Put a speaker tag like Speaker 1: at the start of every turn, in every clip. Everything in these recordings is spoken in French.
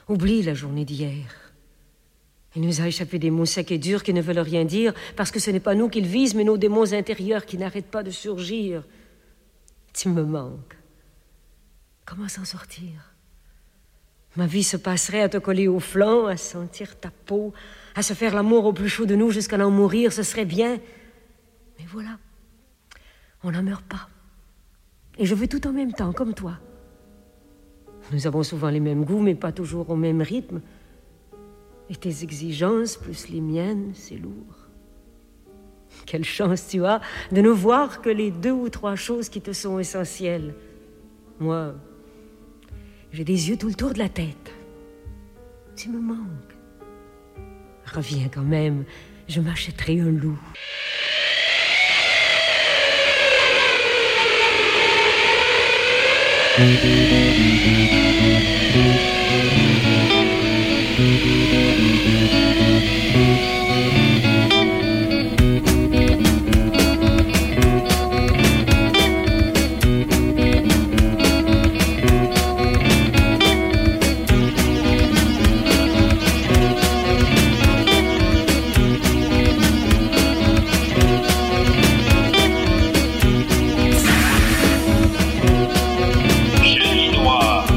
Speaker 1: Oublie la journée d'hier. Il nous a échappé des mots secs et durs qui ne veulent rien dire, parce que ce n'est pas nous qu'ils visent, mais nos démons intérieurs qui n'arrêtent pas de surgir. Tu me manques. Comment s'en sortir? Ma vie se passerait à te coller au flanc, à sentir ta peau, à se faire l'amour au plus chaud de nous jusqu'à en mourir, ce serait bien. Mais voilà, on n'en meurt pas. Et je veux tout en même temps, comme toi. Nous avons souvent les mêmes goûts, mais pas toujours au même rythme. Et tes exigences, plus les miennes, c'est lourd. Quelle chance tu as de ne voir que les 2 ou 3 choses qui te sont essentielles. Moi, j'ai des yeux tout le tour de la tête. Tu me manques. Reviens quand même, je m'achèterai un loup.
Speaker 2: Nuit noire.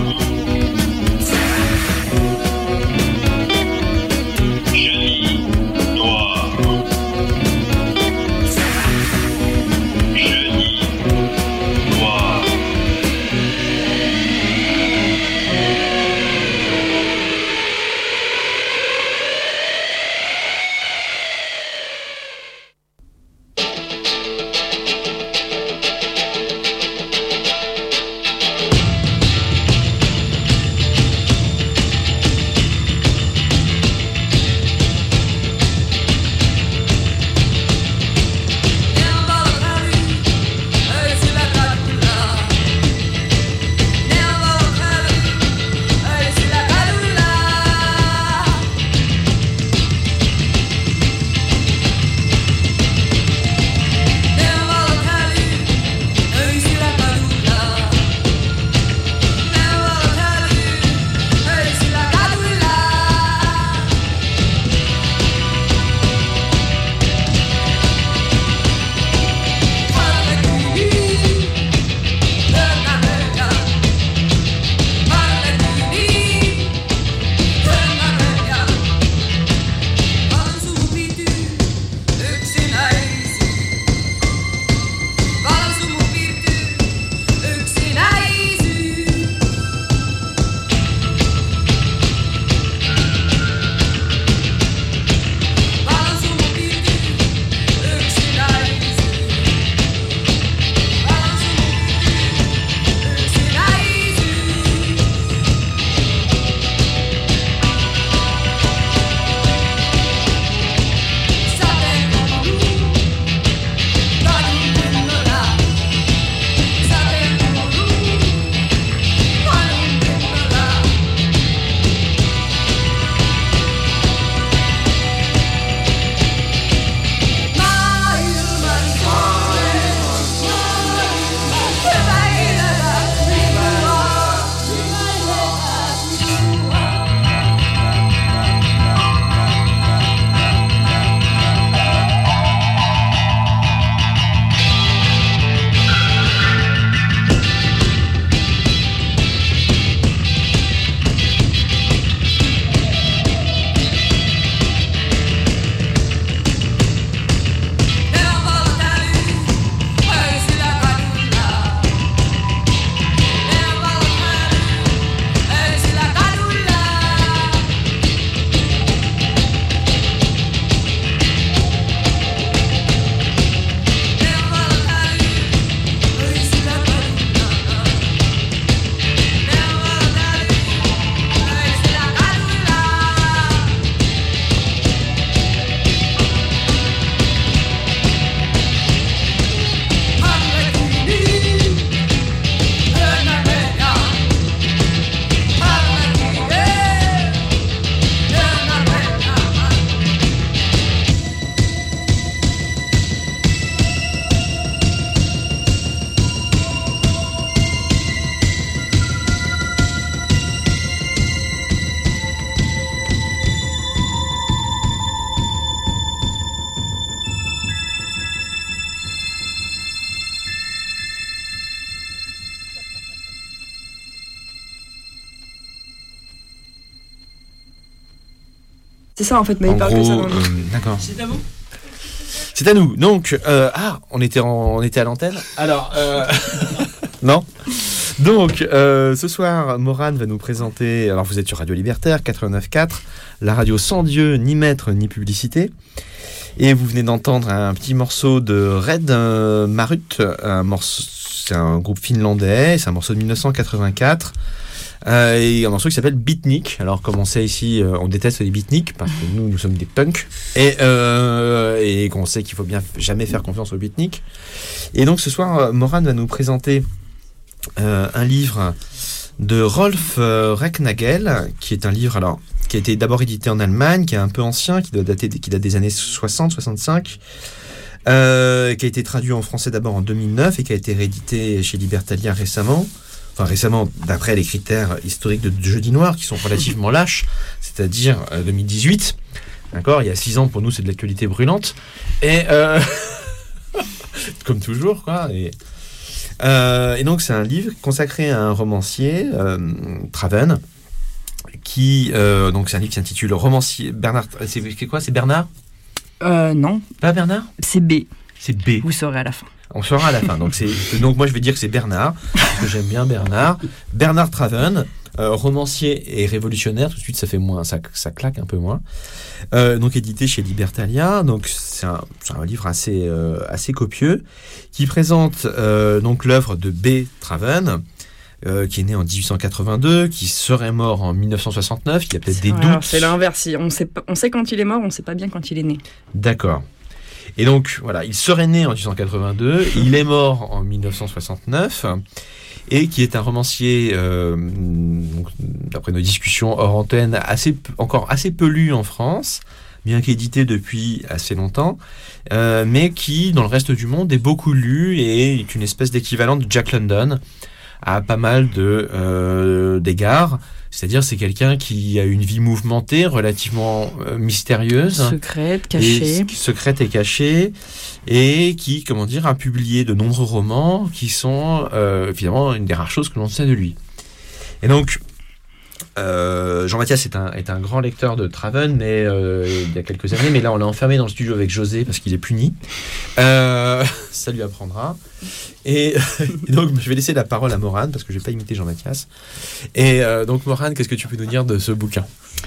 Speaker 2: C'est ça en fait, mais il parle que ça dans le livre.
Speaker 3: D'accord.
Speaker 4: C'est à vous.
Speaker 3: C'est à nous. Donc, on était à l'antenne. Alors, non. Donc, ce soir, Morane va nous présenter. Alors, vous êtes sur Radio Libertaire 89.4, la radio sans Dieu, ni maître, ni publicité. Et vous venez d'entendre un petit morceau de Red Marut. C'est un groupe finlandais. C'est un morceau de 1984. Et un morceau qui s'appelle Beatnik. Alors comme on sait ici, on déteste les beatniks parce que nous sommes des punks et qu'on sait qu'il faut bien jamais faire confiance aux beatniks. Et donc ce soir, Morane va nous présenter un livre de Rolf Recknagel, qui est un livre qui a été d'abord édité en Allemagne, qui est un peu ancien, qui date des années 60-65. Qui a été traduit en français d'abord en 2009 et qui a été réédité chez Libertalia récemment, d'après les critères historiques de Jeudi Noir, qui sont relativement lâches, c'est-à-dire 2018. D'accord, il y a 6 ans, pour nous, c'est de l'actualité brûlante. Et comme toujours, quoi. Et donc, c'est un livre consacré à un romancier, Traven, donc c'est un livre qui s'intitule Romancier Bernard. C'est quoi? C'est Bernard?
Speaker 2: Non.
Speaker 3: Pas Bernard?
Speaker 2: C'est B.
Speaker 3: C'est B.
Speaker 2: Vous saurez à la fin.
Speaker 3: On saura à la fin. Donc moi je vais dire que c'est Bernard, parce que j'aime bien Bernard. Bernard Traven, romancier et révolutionnaire. Tout de suite ça fait moins, ça claque un peu moins. Donc édité chez Libertalia. Donc c'est un livre assez copieux qui présente donc l'œuvre de B. Traven. Qui est né en 1882, qui serait mort en 1969. Il y a peut-être des doutes.
Speaker 2: Alors, c'est l'inverse. On sait quand il est mort, on ne sait pas bien quand il est né.
Speaker 3: D'accord. Et donc, voilà, il serait né en 1882, il est mort en 1969, et qui est un romancier, d'après nos discussions hors antenne, encore assez peu lu en France, bien qu'édité depuis assez longtemps, mais qui, dans le reste du monde, est beaucoup lu et est une espèce d'équivalent de Jack London, à pas mal d'égards. C'est-à-dire, c'est quelqu'un qui a une vie mouvementée, relativement mystérieuse.
Speaker 2: Secrète, cachée.
Speaker 3: Secrète et cachée. Et qui, a publié de nombreux romans qui sont, finalement, une des rares choses que l'on sait de lui. Et donc, Jean-Mathias est un grand lecteur de Traven, mais il y a quelques années. Mais là, on l'a enfermé dans le studio avec José parce qu'il est puni. Ça lui apprendra. Et donc, je vais laisser la parole à Morane parce que je ne vais pas imiter Jean-Mathias. Et donc, Morane, qu'est-ce que tu peux nous dire de ce bouquin?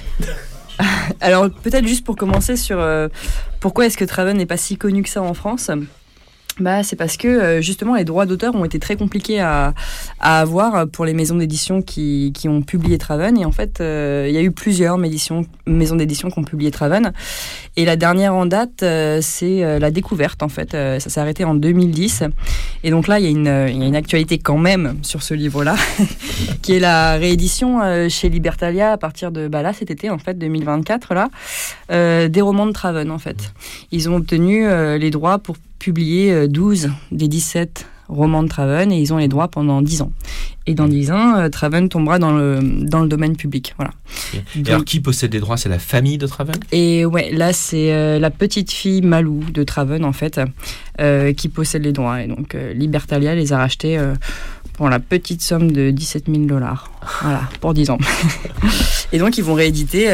Speaker 2: Alors, peut-être juste pour commencer sur pourquoi est-ce que Traven n'est pas si connu que ça en France. C'est parce que justement les droits d'auteur ont été très compliqués à avoir pour les maisons d'édition qui ont publié Traven, et en fait il y a eu plusieurs maisons d'édition qui ont publié Traven, et la dernière en date c'est La Découverte en fait, ça s'est arrêté en 2010, et donc là il y a une actualité quand même sur ce livre-là qui est la réédition chez Libertalia à partir de là cet été en fait 2024 là, des romans de Traven en fait. Ils ont obtenu les droits pour publié 12 des 17 romans de Traven, et ils ont les droits pendant 10 ans. Et dans 10 ans, Traven tombera dans le domaine public. Voilà.
Speaker 3: Et alors, qui possède les droits? C'est la famille de Traven? Et
Speaker 2: ouais, là, c'est la petite fille Malou de Traven, en fait, qui possède les droits. Et donc, Libertalia les a rachetés pour la petite somme de $17 000. Voilà, pour 10 ans. Et donc, ils vont rééditer,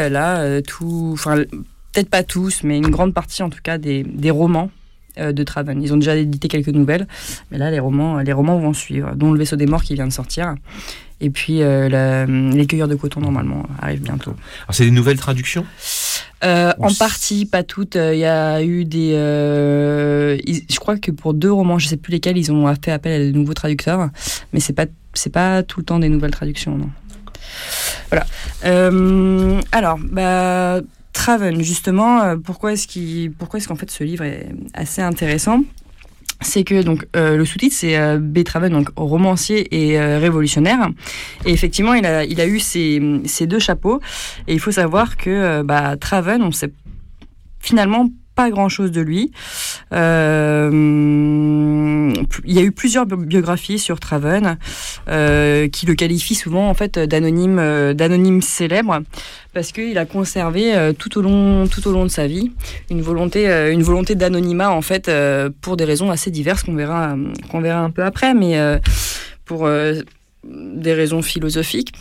Speaker 2: peut-être pas tous, mais une grande partie, en tout cas, des romans de Traven. Ils ont déjà édité quelques nouvelles, mais là les romans vont suivre, dont Le Vaisseau des Morts qui vient de sortir, et puis Les Cueilleurs de coton normalement arrive bientôt.
Speaker 3: Alors c'est des nouvelles traductions?
Speaker 2: En partie, pas toutes. Il y a eu des... je crois que pour 2 romans, je sais plus lesquels, ils ont fait appel à de nouveaux traducteurs, mais c'est pas tout le temps des nouvelles traductions, non. Voilà. Alors, Traven, justement, pourquoi est-ce qu'en fait ce livre est assez intéressant? C'est que donc le sous-titre c'est B. Traven, donc romancier et révolutionnaire. Et effectivement, il a eu ces 2 chapeaux. Et il faut savoir que Traven, on sait finalement pas grand-chose de lui. Il y a eu plusieurs biographies sur Traven qui le qualifient souvent en fait d'anonyme célèbre, parce qu'il a conservé tout au long de sa vie une volonté d'anonymat en fait, pour des raisons assez diverses qu'on verra un peu après, mais pour des raisons philosophiques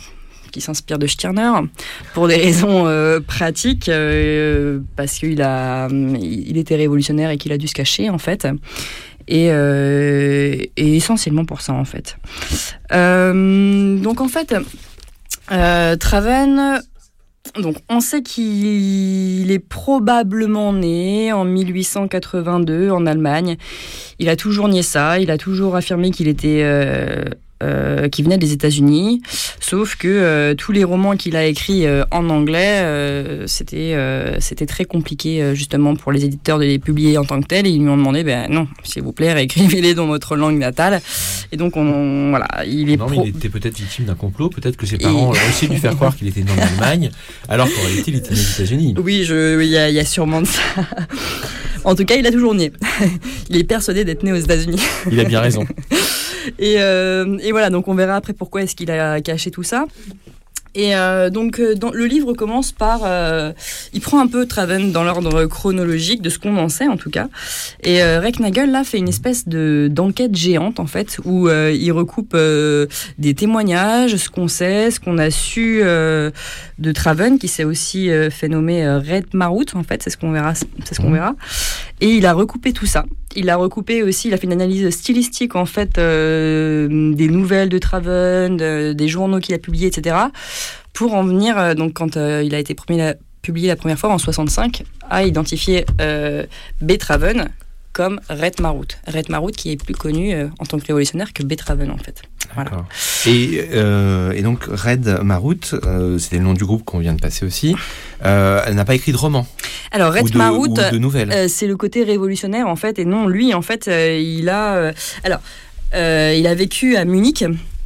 Speaker 2: qui s'inspire de Stirner pour des raisons pratiques, parce qu'il était révolutionnaire et qu'il a dû se cacher en fait. Et essentiellement pour ça en fait. Donc en fait, Traven, donc on sait qu'il est probablement né en 1882 en Allemagne. Il a toujours nié ça, il a toujours affirmé qu'il était qui venait des États-Unis, sauf que tous les romans qu'il a écrits en anglais, c'était très compliqué justement pour les éditeurs de les publier en tant que tels. Et ils lui ont demandé, non, s'il vous plaît, réécrivez-les dans votre langue natale. Et donc voilà, il est.
Speaker 3: Non, mais il était peut-être victime d'un complot. Peut-être que ses parents ont essayé de lui faire croire qu'il était né en Allemagne, alors qu'en réalité, il était né aux États-Unis.
Speaker 2: Oui, il y a sûrement de ça. En tout cas, il a toujours nié. Il est persuadé d'être né aux États-Unis.
Speaker 3: Il a bien raison.
Speaker 2: Et voilà, donc on verra après pourquoi est-ce qu'il a caché tout ça. Et donc le livre commence par il prend un peu Traven dans l'ordre chronologique de ce qu'on en sait en tout cas, et Recknagel là fait une espèce d'enquête géante en fait où il recoupe des témoignages, ce qu'on sait, ce qu'on a su de Traven, qui s'est aussi fait nommer Red Marut en fait, c'est ce qu'on verra, et il a recoupé tout ça. Il a recoupé aussi, il a fait une analyse stylistique en fait des nouvelles de Traven, des journaux qu'il a publiés, etc. Pour en venir, donc quand il a été publié la première fois en 65, à identifier Beethoven comme Red Marut. Red Marut qui est plus connu en tant que révolutionnaire que Beethoven en fait. Voilà.
Speaker 3: Et donc Red Marut, c'était le nom du groupe qu'on vient de passer aussi. Elle n'a pas écrit de roman.
Speaker 2: Alors Red Marut,
Speaker 3: de nouvelles.
Speaker 2: C'est le côté révolutionnaire en fait, et non, lui en fait, il a vécu à Munich.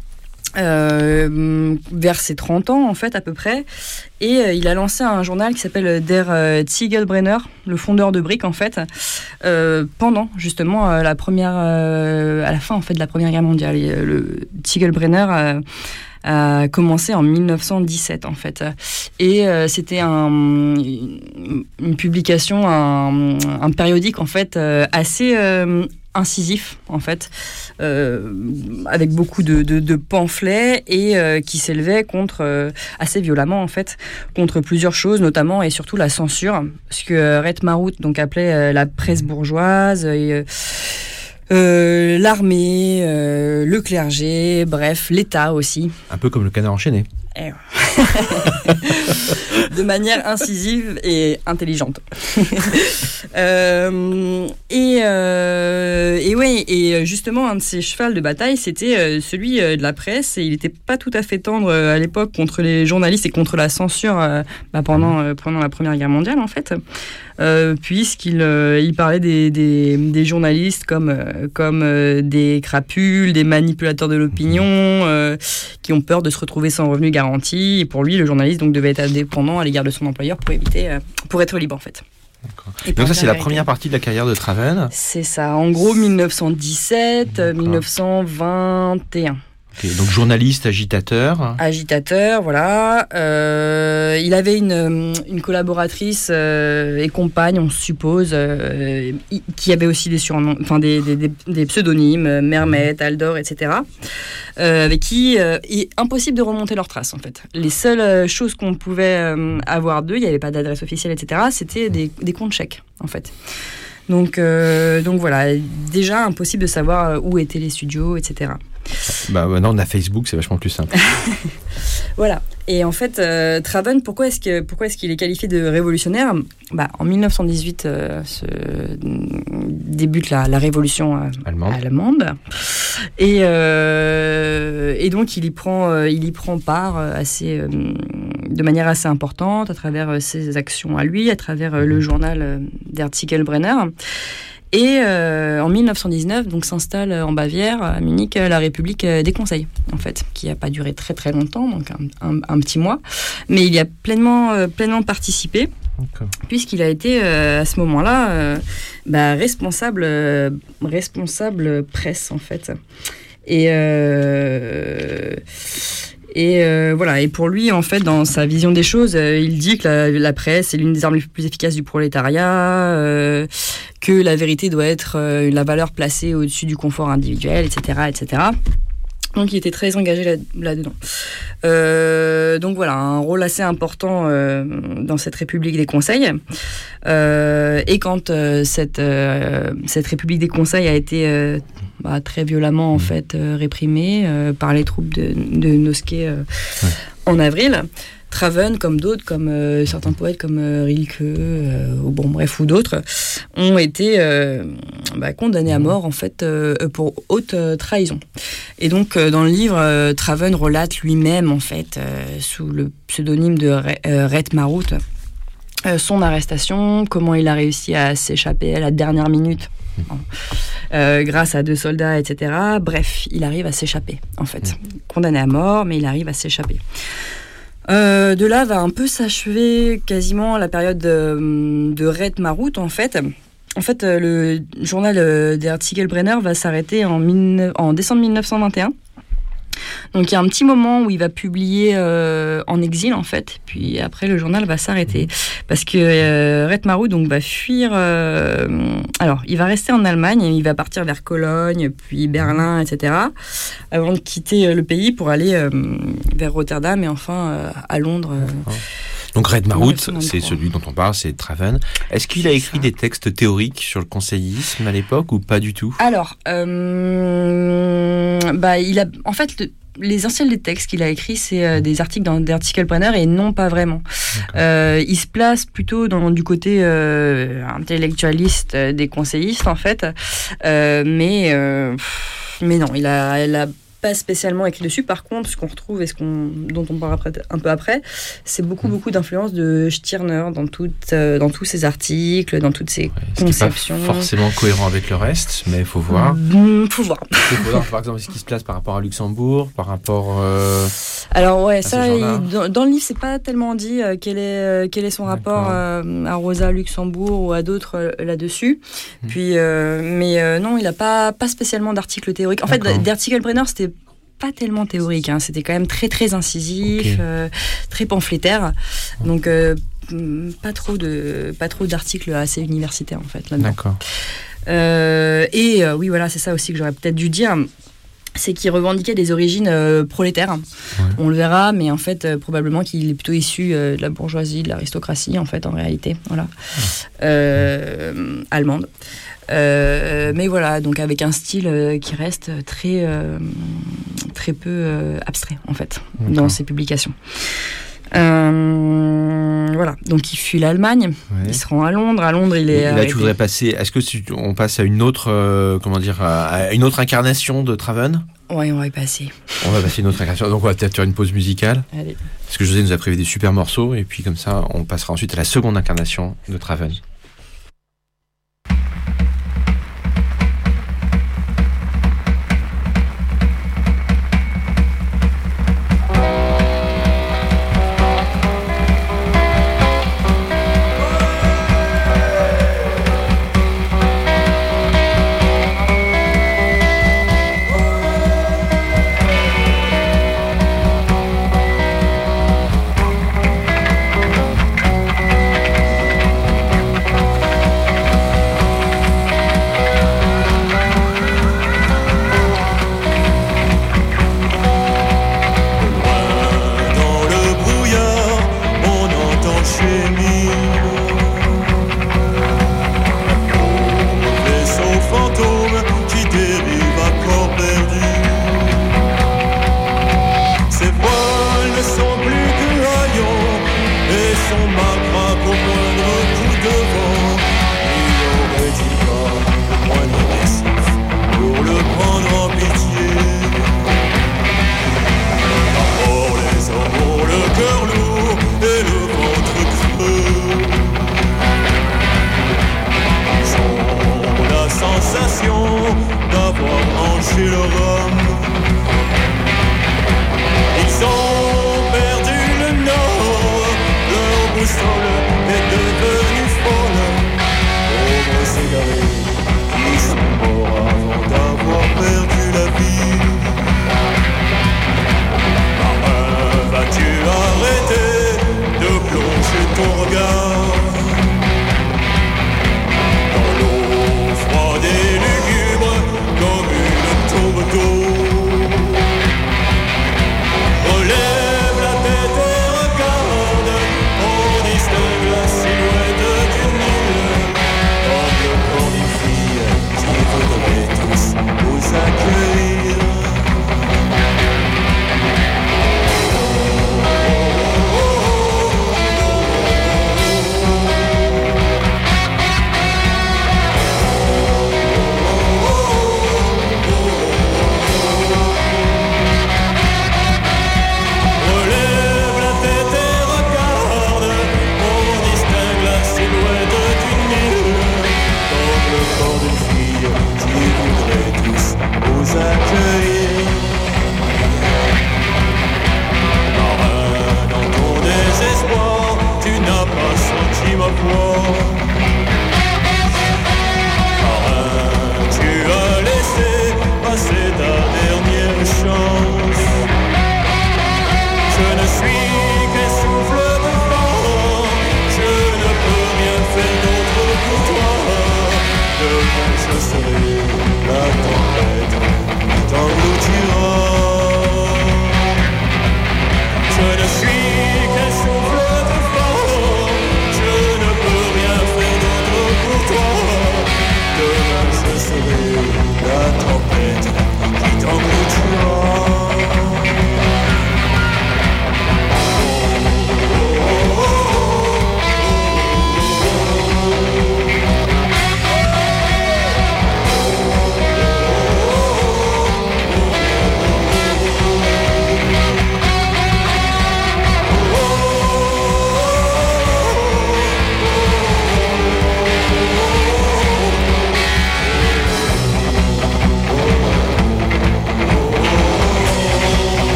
Speaker 2: Vers ses 30 ans en fait à peu près, et il a lancé un journal qui s'appelle Der Ziegelbrenner, le fondeur de briques en fait, pendant justement à la fin en fait de la Première Guerre mondiale. Et, le Ziegelbrenner a commencé en 1917 en fait, et c'était une publication, un périodique en fait assez incisif en fait, avec beaucoup de pamphlets, et qui s'élevait contre assez violemment en fait contre plusieurs choses, notamment et surtout la censure, ce que Red Marut donc appelait la presse bourgeoise, et l'armée, le clergé, bref, l'État aussi.
Speaker 3: Un peu comme le Canard enchaîné.
Speaker 2: De manière incisive et intelligente. Et justement, un de ses chevals de bataille, c'était celui de la presse, et il n'était pas tout à fait tendre à l'époque contre les journalistes et contre la censure pendant la Première Guerre mondiale en fait. Puisqu'il il parlait des journalistes comme des crapules, des manipulateurs de l'opinion, qui ont peur de se retrouver sans revenu garanti. Et pour lui, le journaliste donc devait être indépendant à l'égard de son employeur pour être libre en fait.
Speaker 3: Donc ça, c'est la première partie de la carrière de Traven.
Speaker 2: C'est ça, en gros 1917, 1921.
Speaker 3: Okay, donc journaliste, agitateur,
Speaker 2: voilà. Il avait une collaboratrice et compagne, on suppose, qui avait aussi des surnoms, enfin des pseudonymes, Mermet, Aldor, etc. Avec qui il est impossible de remonter leurs traces en fait. Les seules choses qu'on pouvait avoir d'eux, il n'y avait pas d'adresse officielle, etc. C'était des comptes chèques en fait. Donc voilà, déjà impossible de savoir où étaient les studios, etc.
Speaker 3: Maintenant on a Facebook, c'est vachement plus simple.
Speaker 2: Voilà. Et en fait, Traven, pourquoi est-ce qu'il est qualifié de révolutionnaire ? En 1918 débute la révolution allemande. Et donc il y prend part de manière assez importante à travers ses actions à lui, à travers le journal Der Ziegelbrenner. Et en 1919, donc s'installe en Bavière, à Munich, la République des Conseils, en fait, qui n'a pas duré très très longtemps, donc un petit mois, mais il y a pleinement participé, puisqu'il a été à ce moment-là responsable presse, en fait. Et voilà, et pour lui, en fait, dans sa vision des choses, il dit que la presse est l'une des armes les plus efficaces du prolétariat, que la vérité doit être la valeur placée au-dessus du confort individuel, etc., etc. Donc il était très engagé là-dedans. Donc voilà, un rôle assez important dans cette République des conseils. Et quand cette République des conseils a été très violemment en fait réprimée par les troupes de Nosquet en avril, Traven, comme d'autres, comme certains poètes comme Rilke, ou d'autres, ont été condamnés à mort en fait pour haute trahison. Et donc dans le livre, Traven relate lui-même en fait sous le pseudonyme de Ret Marout son arrestation, comment il a réussi à s'échapper à la dernière minute. Grâce à 2 soldats, etc. Bref, il arrive à s'échapper en fait, condamné à mort, mais il arrive à s'échapper. De là va un peu s'achever quasiment la période de Ret Marout en fait. En fait, le journal Der Artikelbrenner va s'arrêter en décembre 1921. Donc il y a un petit moment où il va publier en exil en fait, puis après le journal va s'arrêter parce que Ret Marout donc va fuir. Alors il va rester en Allemagne, et il va partir vers Cologne, puis Berlin, etc. avant de quitter le pays pour aller vers Rotterdam et enfin à Londres.
Speaker 3: Donc Ret Marout, c'est celui dont on parle, c'est Traven. Est-ce qu'il a écrit des textes théoriques sur le conseillisme à l'époque ou pas du tout ?
Speaker 2: Alors, il a en fait l'essentiel des textes qu'il a écrits, c'est des articles dans Der Artikelbrenner et non pas vraiment. Il se place plutôt du côté intellectualiste des conseillistes en fait, mais non, il a pas spécialement écrit dessus. Par contre, ce qu'on retrouve et dont on parlera un peu après, c'est beaucoup d'influence de Stirner dans tous ses articles, dans toutes ses conceptions.
Speaker 3: C'est pas forcément cohérent avec le reste, mais il faut voir.
Speaker 2: Faut voir.
Speaker 3: Par exemple, ce qui se place par rapport à Luxembourg, par rapport.
Speaker 2: Alors ouais, ça, dans le livre, c'est pas tellement dit quel est son rapport à Rosa Luxembourg ou à d'autres là-dessus. Puis, mais non, il a pas spécialement d'articles théoriques. En fait, Der Artikelbrenner, c'était pas tellement théorique, hein. C'était quand même très très incisif, très pamphlétaire. Donc pas trop d'articles assez universitaires en fait là-dedans.
Speaker 3: D'accord.
Speaker 2: Oui, voilà, c'est ça aussi que j'aurais peut-être dû dire. C'est qu'il revendiquait des origines prolétaires. Ouais. On le verra, mais en fait, probablement qu'il est plutôt issu de la bourgeoisie, de l'aristocratie, en fait, en réalité, voilà, allemande. Mais voilà, donc avec un style qui reste très peu abstrait, en fait, dans ses publications. Voilà, donc il fuit l'Allemagne, il se rend à Londres. À Londres, il est.
Speaker 3: Là, tu voudrais passer. Est-ce que on passe à une autre, à une autre incarnation de Traven ?
Speaker 2: Oui, on va y passer.
Speaker 3: On va passer une autre incarnation. Donc, on va peut-être faire une pause musicale.
Speaker 2: Allez.
Speaker 3: Parce que José nous a prévu des super morceaux, et puis comme ça, on passera ensuite à la seconde incarnation de Traven.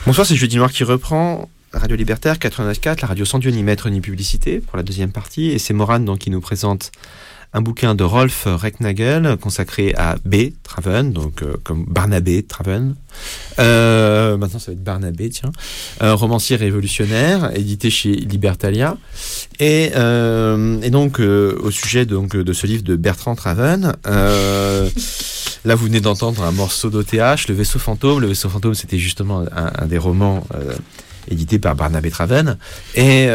Speaker 3: Bonsoir, c'est Jeudi Noir qui reprend. Radio Libertaire 89.4, la radio sans Dieu ni maître ni publicité pour la deuxième partie. Et c'est Morane donc qui nous présente un bouquin de Rolf Recknagel consacré à B. Traven, donc comme Barnabé Traven. Maintenant ça va être Barnabé, tiens. Romancier révolutionnaire, édité chez Libertalia. Et donc au sujet donc de ce livre de Bertrand Traven. Là, vous venez d'entendre un morceau d'OTH, Le Vaisseau Fantôme. Le Vaisseau Fantôme, c'était justement un des romans édités par Barnabé Traven. Et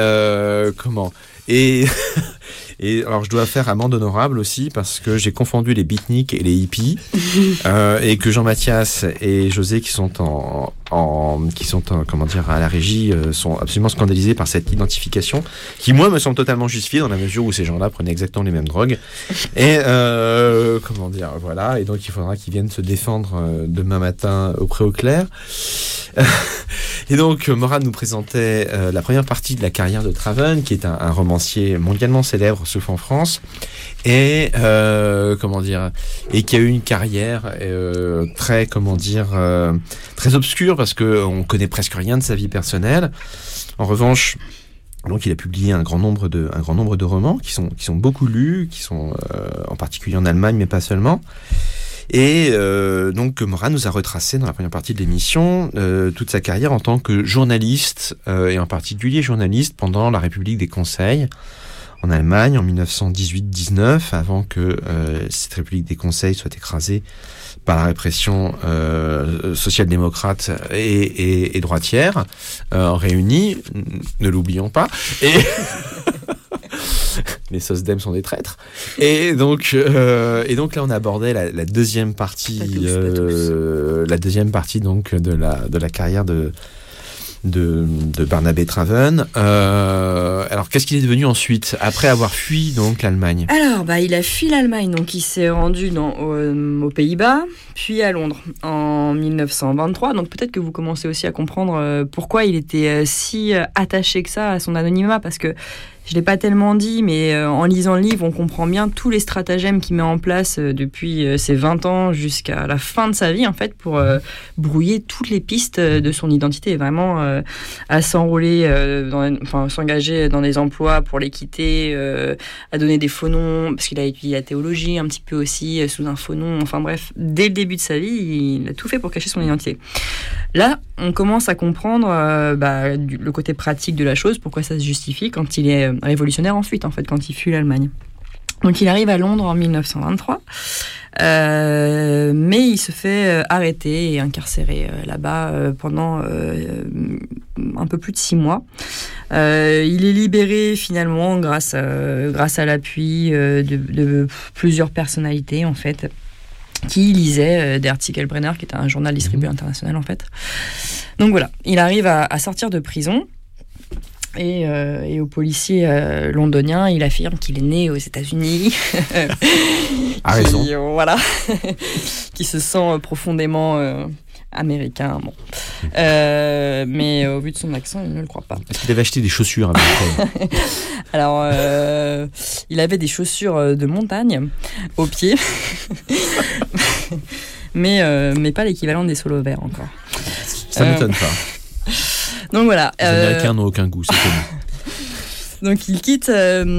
Speaker 3: et alors, je dois faire amende honorable aussi parce que j'ai confondu les beatniks et les hippies et que Jean-Mathias et José qui sont comment dire à la régie sont absolument scandalisés par cette identification qui moi me semble totalement justifiée dans la mesure où ces gens-là prenaient exactement les mêmes drogues et comment dire voilà et donc il faudra qu'ils viennent se défendre demain matin auprès au clair. Et donc Morane nous présentait la première partie de la carrière de Traven qui est un romancier mondialement célèbre sauf en France et comment dire et qui a eu une carrière très comment dire très obscure parce que on connaît presque rien de sa vie personnelle. En revanche, donc il a publié un grand nombre de romans qui sont beaucoup lus, qui sont en particulier en Allemagne mais pas seulement. Et donc Morane nous a retracé dans la première partie de l'émission toute sa carrière en tant que journaliste et en particulier journaliste pendant la République des Conseils en Allemagne en 1918-19 avant que cette République des Conseils soit écrasée par la répression social-démocrate et droitière réunis, ne l'oublions pas. Et les SOSDEM sont des traîtres. Et donc là, on abordait la deuxième partie, la deuxième partie donc de la carrière de Barnabé Traven. Alors, qu'est-ce qu'il est devenu ensuite, après avoir fui donc l'Allemagne ?
Speaker 2: Alors, il a fui l'Allemagne, donc il s'est rendu aux Pays-Bas, puis à Londres en 1923. Donc peut-être que vous commencez aussi à comprendre pourquoi il était si attaché que ça à son anonymat, parce que je ne l'ai pas tellement dit, mais en lisant le livre, on comprend bien tous les stratagèmes qu'il met en place depuis ses 20 ans jusqu'à la fin de sa vie, en fait, pour brouiller toutes les pistes de son identité, vraiment à s'enrôler, s'engager dans des emplois pour les quitter, à donner des faux noms, parce qu'il a étudié la théologie un petit peu aussi, sous un faux nom, enfin bref, dès le début de sa vie, il a tout fait pour cacher son identité. Là, on commence à comprendre le côté pratique de la chose, pourquoi ça se justifie quand il est révolutionnaire ensuite, en fait, quand il fuit l'Allemagne. Donc il arrive à Londres en 1923, mais il se fait arrêter et incarcérer là-bas pendant un peu plus de 6 mois. Il est libéré finalement grâce à l'appui de plusieurs personnalités, en fait, qui lisait Der Ziegelbrenner, qui était un journal distribué international, en fait. Donc voilà, il arrive à sortir de prison. Et aux policiers londoniens, il affirme qu'il est né aux États-Unis.
Speaker 3: A raison.
Speaker 2: Voilà. Qui se sent profondément américain. Bon. Mais au vu de son accent, il ne le croit pas.
Speaker 3: Est-ce qu'il avait acheté des chaussures américaines ?
Speaker 2: Alors, il avait des chaussures de montagne aux pieds. mais pas l'équivalent des solos verts encore.
Speaker 3: Ça ne m'étonne pas.
Speaker 2: Donc voilà.
Speaker 3: Les Américains n'ont aucun goût, c'est connu.
Speaker 2: Donc il quitte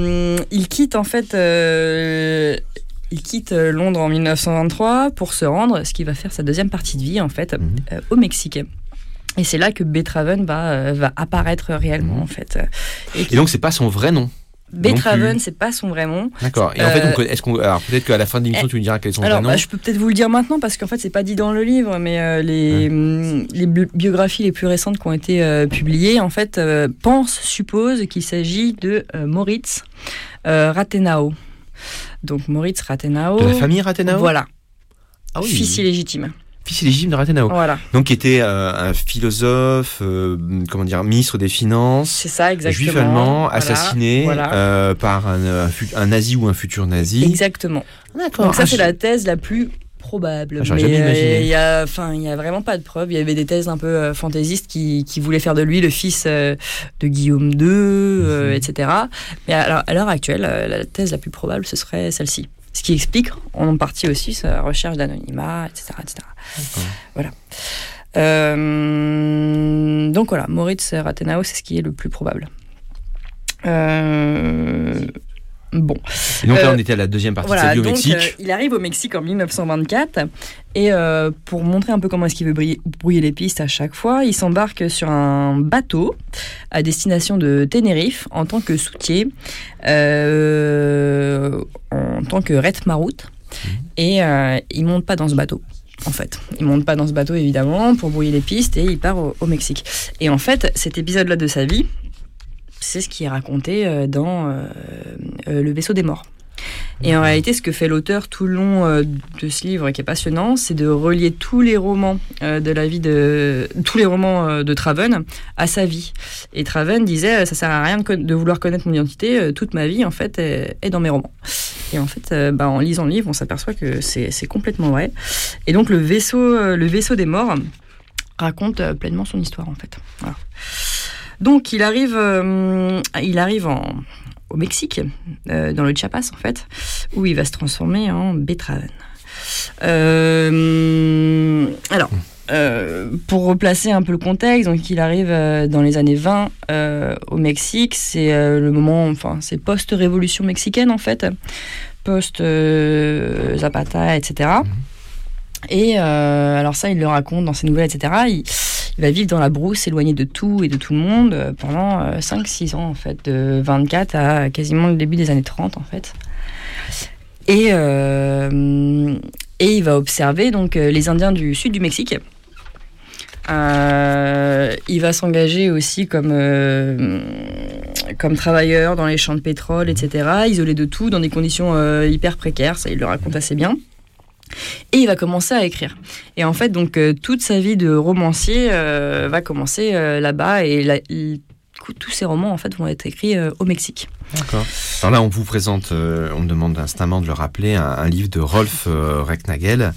Speaker 2: Londres en 1923 pour se rendre, ce qui va faire sa deuxième partie de vie en fait, au Mexique. Et c'est là que B. Traven va apparaître réellement en fait.
Speaker 3: Et donc c'est pas son vrai nom.
Speaker 2: B. Traven, c'est pas son vrai nom.
Speaker 3: D'accord. Et en fait, alors peut-être qu'à la fin de l'émission, tu nous diras quel est son vrai nom.
Speaker 2: Je peux peut-être vous le dire maintenant parce qu'en fait, c'est pas dit dans le livre, mais les biographies les plus récentes qui ont été publiées, en fait, supposent qu'il s'agit de Moritz Rathenau. Donc Moritz Rathenau.
Speaker 3: De la famille Rathenau.
Speaker 2: Voilà.
Speaker 3: Ah oui.
Speaker 2: Fils illégitime.
Speaker 3: Fils illégitime de Rathenau.
Speaker 2: Voilà.
Speaker 3: Donc qui était un philosophe, ministre des Finances.
Speaker 2: C'est ça, exactement.
Speaker 3: Juif allemand, assassiné par un nazi ou un futur nazi.
Speaker 2: Exactement.
Speaker 3: D'accord.
Speaker 2: Donc ça, c'est la thèse la plus probable.
Speaker 3: J'aurais jamais imaginé.
Speaker 2: Il y a vraiment pas de preuves. Il y avait des thèses un peu fantaisistes qui voulaient faire de lui le fils de Guillaume II, etc. Mais à l'heure actuelle, la thèse la plus probable, ce serait celle-ci. Ce qui explique en partie aussi sa recherche d'anonymat, etc. Voilà. Donc voilà, Moritz Rathenau, c'est ce qui est le plus probable. Bon.
Speaker 3: Et donc là, on était à la deuxième partie de sa vie au Mexique.
Speaker 2: Il arrive au Mexique en 1924 et pour montrer un peu comment est-ce qu'il veut brouiller les pistes à chaque fois, il s'embarque sur un bateau à destination de Tenerife en tant que soutier, en tant que Ret Marout. Et il monte pas dans ce bateau. En fait, il monte pas dans ce bateau évidemment pour brouiller les pistes et il part au Mexique. Et en fait, cet épisode-là de sa vie, c'est ce qui est raconté dans Le vaisseau des morts. Et en réalité, ce que fait l'auteur tout le long de ce livre, qui est passionnant, c'est de relier tous les romans de Traven à sa vie. Et Traven disait, ça sert à rien de vouloir connaître mon identité, toute ma vie en fait est dans mes romans. Et en fait, en lisant le livre, on s'aperçoit que c'est complètement vrai. Et donc le vaisseau des morts raconte pleinement son histoire en fait. Voilà. Donc il arrive au Mexique, dans le Chiapas en fait, où il va se transformer en Beethoven. Pour replacer un peu le contexte, donc il arrive dans les années 20 au Mexique, c'est le moment, c'est post-révolution mexicaine en fait, post-Zapata, etc. Et alors ça, il le raconte dans ses nouvelles, etc. Il va vivre dans la brousse, éloigné de tout et de tout le monde pendant 5-6 ans, en fait, de 24 à quasiment le début des années 30, en fait. Et il va observer donc les Indiens du sud du Mexique. Il va s'engager aussi comme travailleur dans les champs de pétrole, etc., isolé de tout, dans des conditions hyper précaires, ça il le raconte assez bien. Et il va commencer à écrire. Et en fait, donc, toute sa vie de romancier va commencer là-bas. Et tous ses romans, en fait, vont être écrits au Mexique.
Speaker 3: D'accord. Alors là, on vous présente, on me demande instamment de le rappeler, un livre de Rolf Recknagel.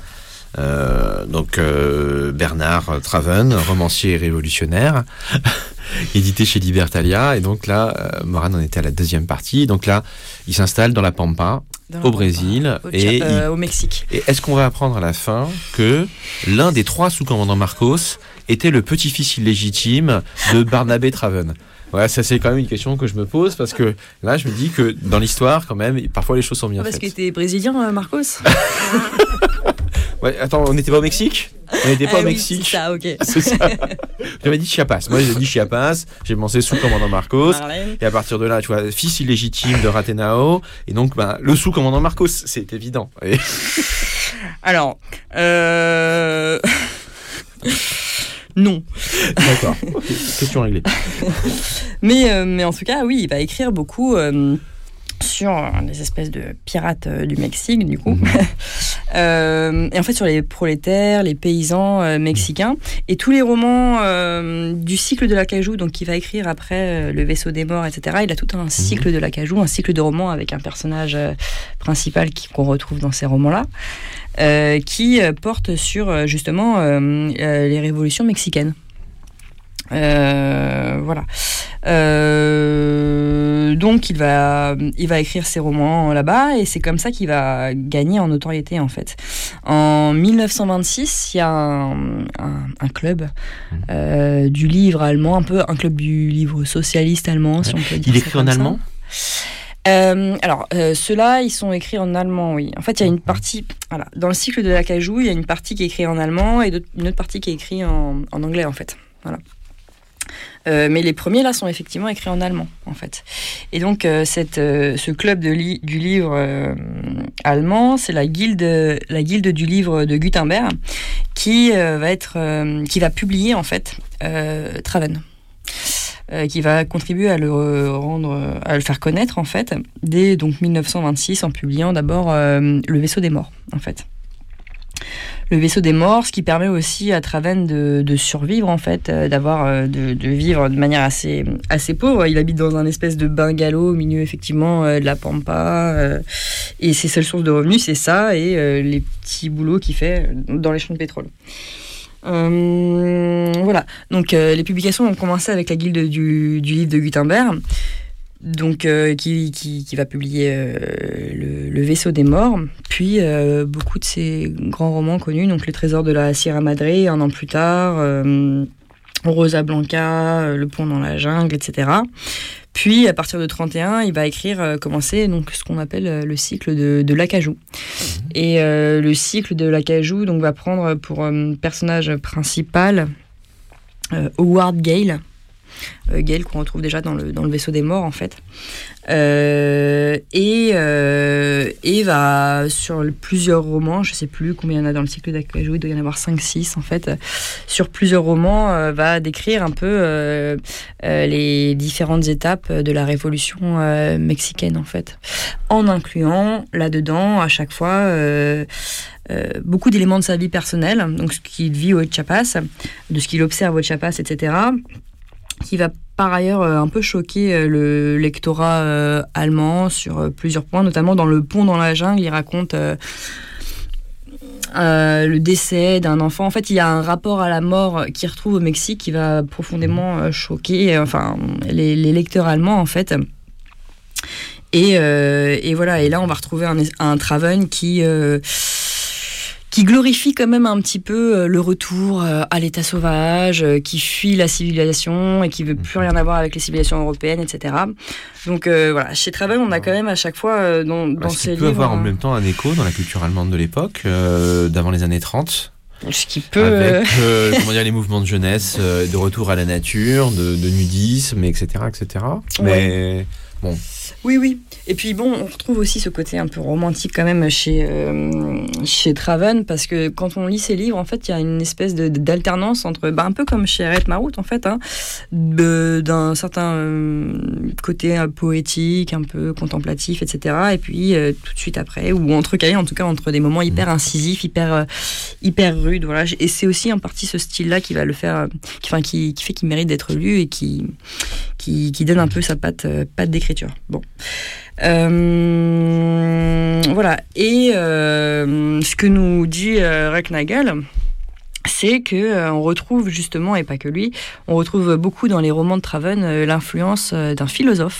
Speaker 3: Bernard Traven, romancier et révolutionnaire, édité chez Libertalia. Et donc là, Moran en était à la deuxième partie. Donc là, il s'installe dans la Pampa, au Brésil
Speaker 2: au Mexique.
Speaker 3: Et est-ce qu'on va apprendre à la fin que l'un des 3 sous-commandants Marcos était le petit-fils illégitime de Barnabé Traven? Ouais, ça c'est quand même une question que je me pose parce que là, je me dis que dans l'histoire, quand même, parfois les choses sont bien faites.
Speaker 2: Parce qu'il était brésilien, Marcos.
Speaker 3: Ouais, attends, on n'était pas au Mexique? On n'était pas au Mexique.
Speaker 2: C'est ça, ok.
Speaker 3: C'est ça. J'avais dit Chiapas. Moi, j'ai dit Chiapas. J'ai pensé sous-commandant Marcos.
Speaker 2: Marlène.
Speaker 3: Et à partir de là, tu vois, fils illégitime de Rathenau. Et donc, le sous-commandant Marcos, c'est évident. Et...
Speaker 2: Alors, non.
Speaker 3: D'accord. Question réglée.
Speaker 2: Mais en tout cas, oui, il va écrire beaucoup sur des espèces de pirates du Mexique, du coup. Et en fait, sur les prolétaires, les paysans mexicains. Et tous les romans du cycle de l'Acajou, donc qu'il va écrire après Le vaisseau des morts, etc. Il a tout un cycle de l'Acajou, un cycle de romans avec un personnage principal qu'on retrouve dans ces romans-là. Qui porte sur justement les révolutions mexicaines. Voilà. Donc il va écrire ses romans là-bas et c'est comme ça qu'il va gagner en notoriété en fait. En 1926, il y a un club du livre allemand, un peu un club du livre socialiste allemand, si on peut dire.
Speaker 3: Il écrit en allemand ?
Speaker 2: Ceux-là, ils sont écrits en allemand, oui. En fait, il y a une partie, voilà, dans le cycle de l'Acajou, il y a une partie qui est écrite en allemand et une autre partie qui est écrite en anglais, en fait. Voilà. Mais les premiers, là, sont effectivement écrits en allemand, en fait. Et donc, ce club du livre allemand, c'est la guilde du livre de Gutenberg qui va publier, en fait, Traven. Qui va contribuer à le faire connaître en fait dès donc 1926 en publiant d'abord Le vaisseau des morts en fait. Le vaisseau des morts, ce qui permet aussi à Traven de survivre en fait, de vivre de manière assez pauvre. Il habite dans un espèce de bungalow au milieu effectivement de la Pampa et ses seules sources de revenus c'est ça et les petits boulots qu'il fait dans les champs de pétrole. Voilà, donc les publications ont commencé avec la guilde du livre de Gutenberg. Donc, qui va publier le Vaisseau des morts, puis beaucoup de ses grands romans connus, donc Le Trésor de la Sierra Madre, un an plus tard, Rosa Blanca, Le Pont dans la jungle, etc. Puis, à partir de 31, il va commencer donc ce qu'on appelle le cycle de l'Acajou. Et le cycle de l'Acajou donc va prendre pour personnage principal Howard Gale. Gale qu'on retrouve déjà dans le Vaisseau des morts en fait, et va sur plusieurs romans, je sais plus combien il y en a dans le cycle d'Acajou, il doit y en avoir 5-6 en fait, sur plusieurs romans, va décrire un peu les différentes étapes de la révolution mexicaine en fait, en incluant là-dedans à chaque fois beaucoup d'éléments de sa vie personnelle, donc ce qu'il vit au Chiapas, de ce qu'il observe au Chiapas, etc., qui va par ailleurs un peu choquer le lectorat allemand sur plusieurs points, notamment dans Le Pont dans la jungle, il raconte le décès d'un enfant. En fait, il y a un rapport à la mort qu'il retrouve au Mexique qui va profondément choquer les lecteurs allemands, en fait. Et voilà, et là, on va retrouver un Traven qui glorifie quand même un petit peu le retour à l'état sauvage, qui fuit la civilisation et qui veut plus rien avoir avec les civilisations européennes, etc. Donc voilà, chez Traven, on a quand même à chaque fois dans ces livres...
Speaker 3: peut avoir en même temps un écho dans la culture allemande de l'époque, d'avant les années 30.
Speaker 2: Ce qui peut...
Speaker 3: Avec les mouvements de jeunesse, de retour à la nature, de nudisme, etc. etc. Mais
Speaker 2: ouais.
Speaker 3: Bon...
Speaker 2: Oui. Et puis bon, on retrouve aussi ce côté un peu romantique quand même chez Traven, parce que quand on lit ses livres, en fait, il y a une espèce d'alternance entre, un peu comme chez Harriet Marot, en fait, d'un certain côté poétique, un peu contemplatif, etc. Et puis tout de suite après, ou entrecalé en tout cas entre des moments hyper incisifs, hyper rudes. Voilà. Et c'est aussi en partie ce style-là qui va le faire, qui fait qu'il mérite d'être lu et qui donne un peu sa patte d'écriture. Bon. Voilà. Et ce que nous dit Recknagel, c'est que on retrouve justement, et pas que lui, on retrouve beaucoup dans les romans de Traven l'influence d'un philosophe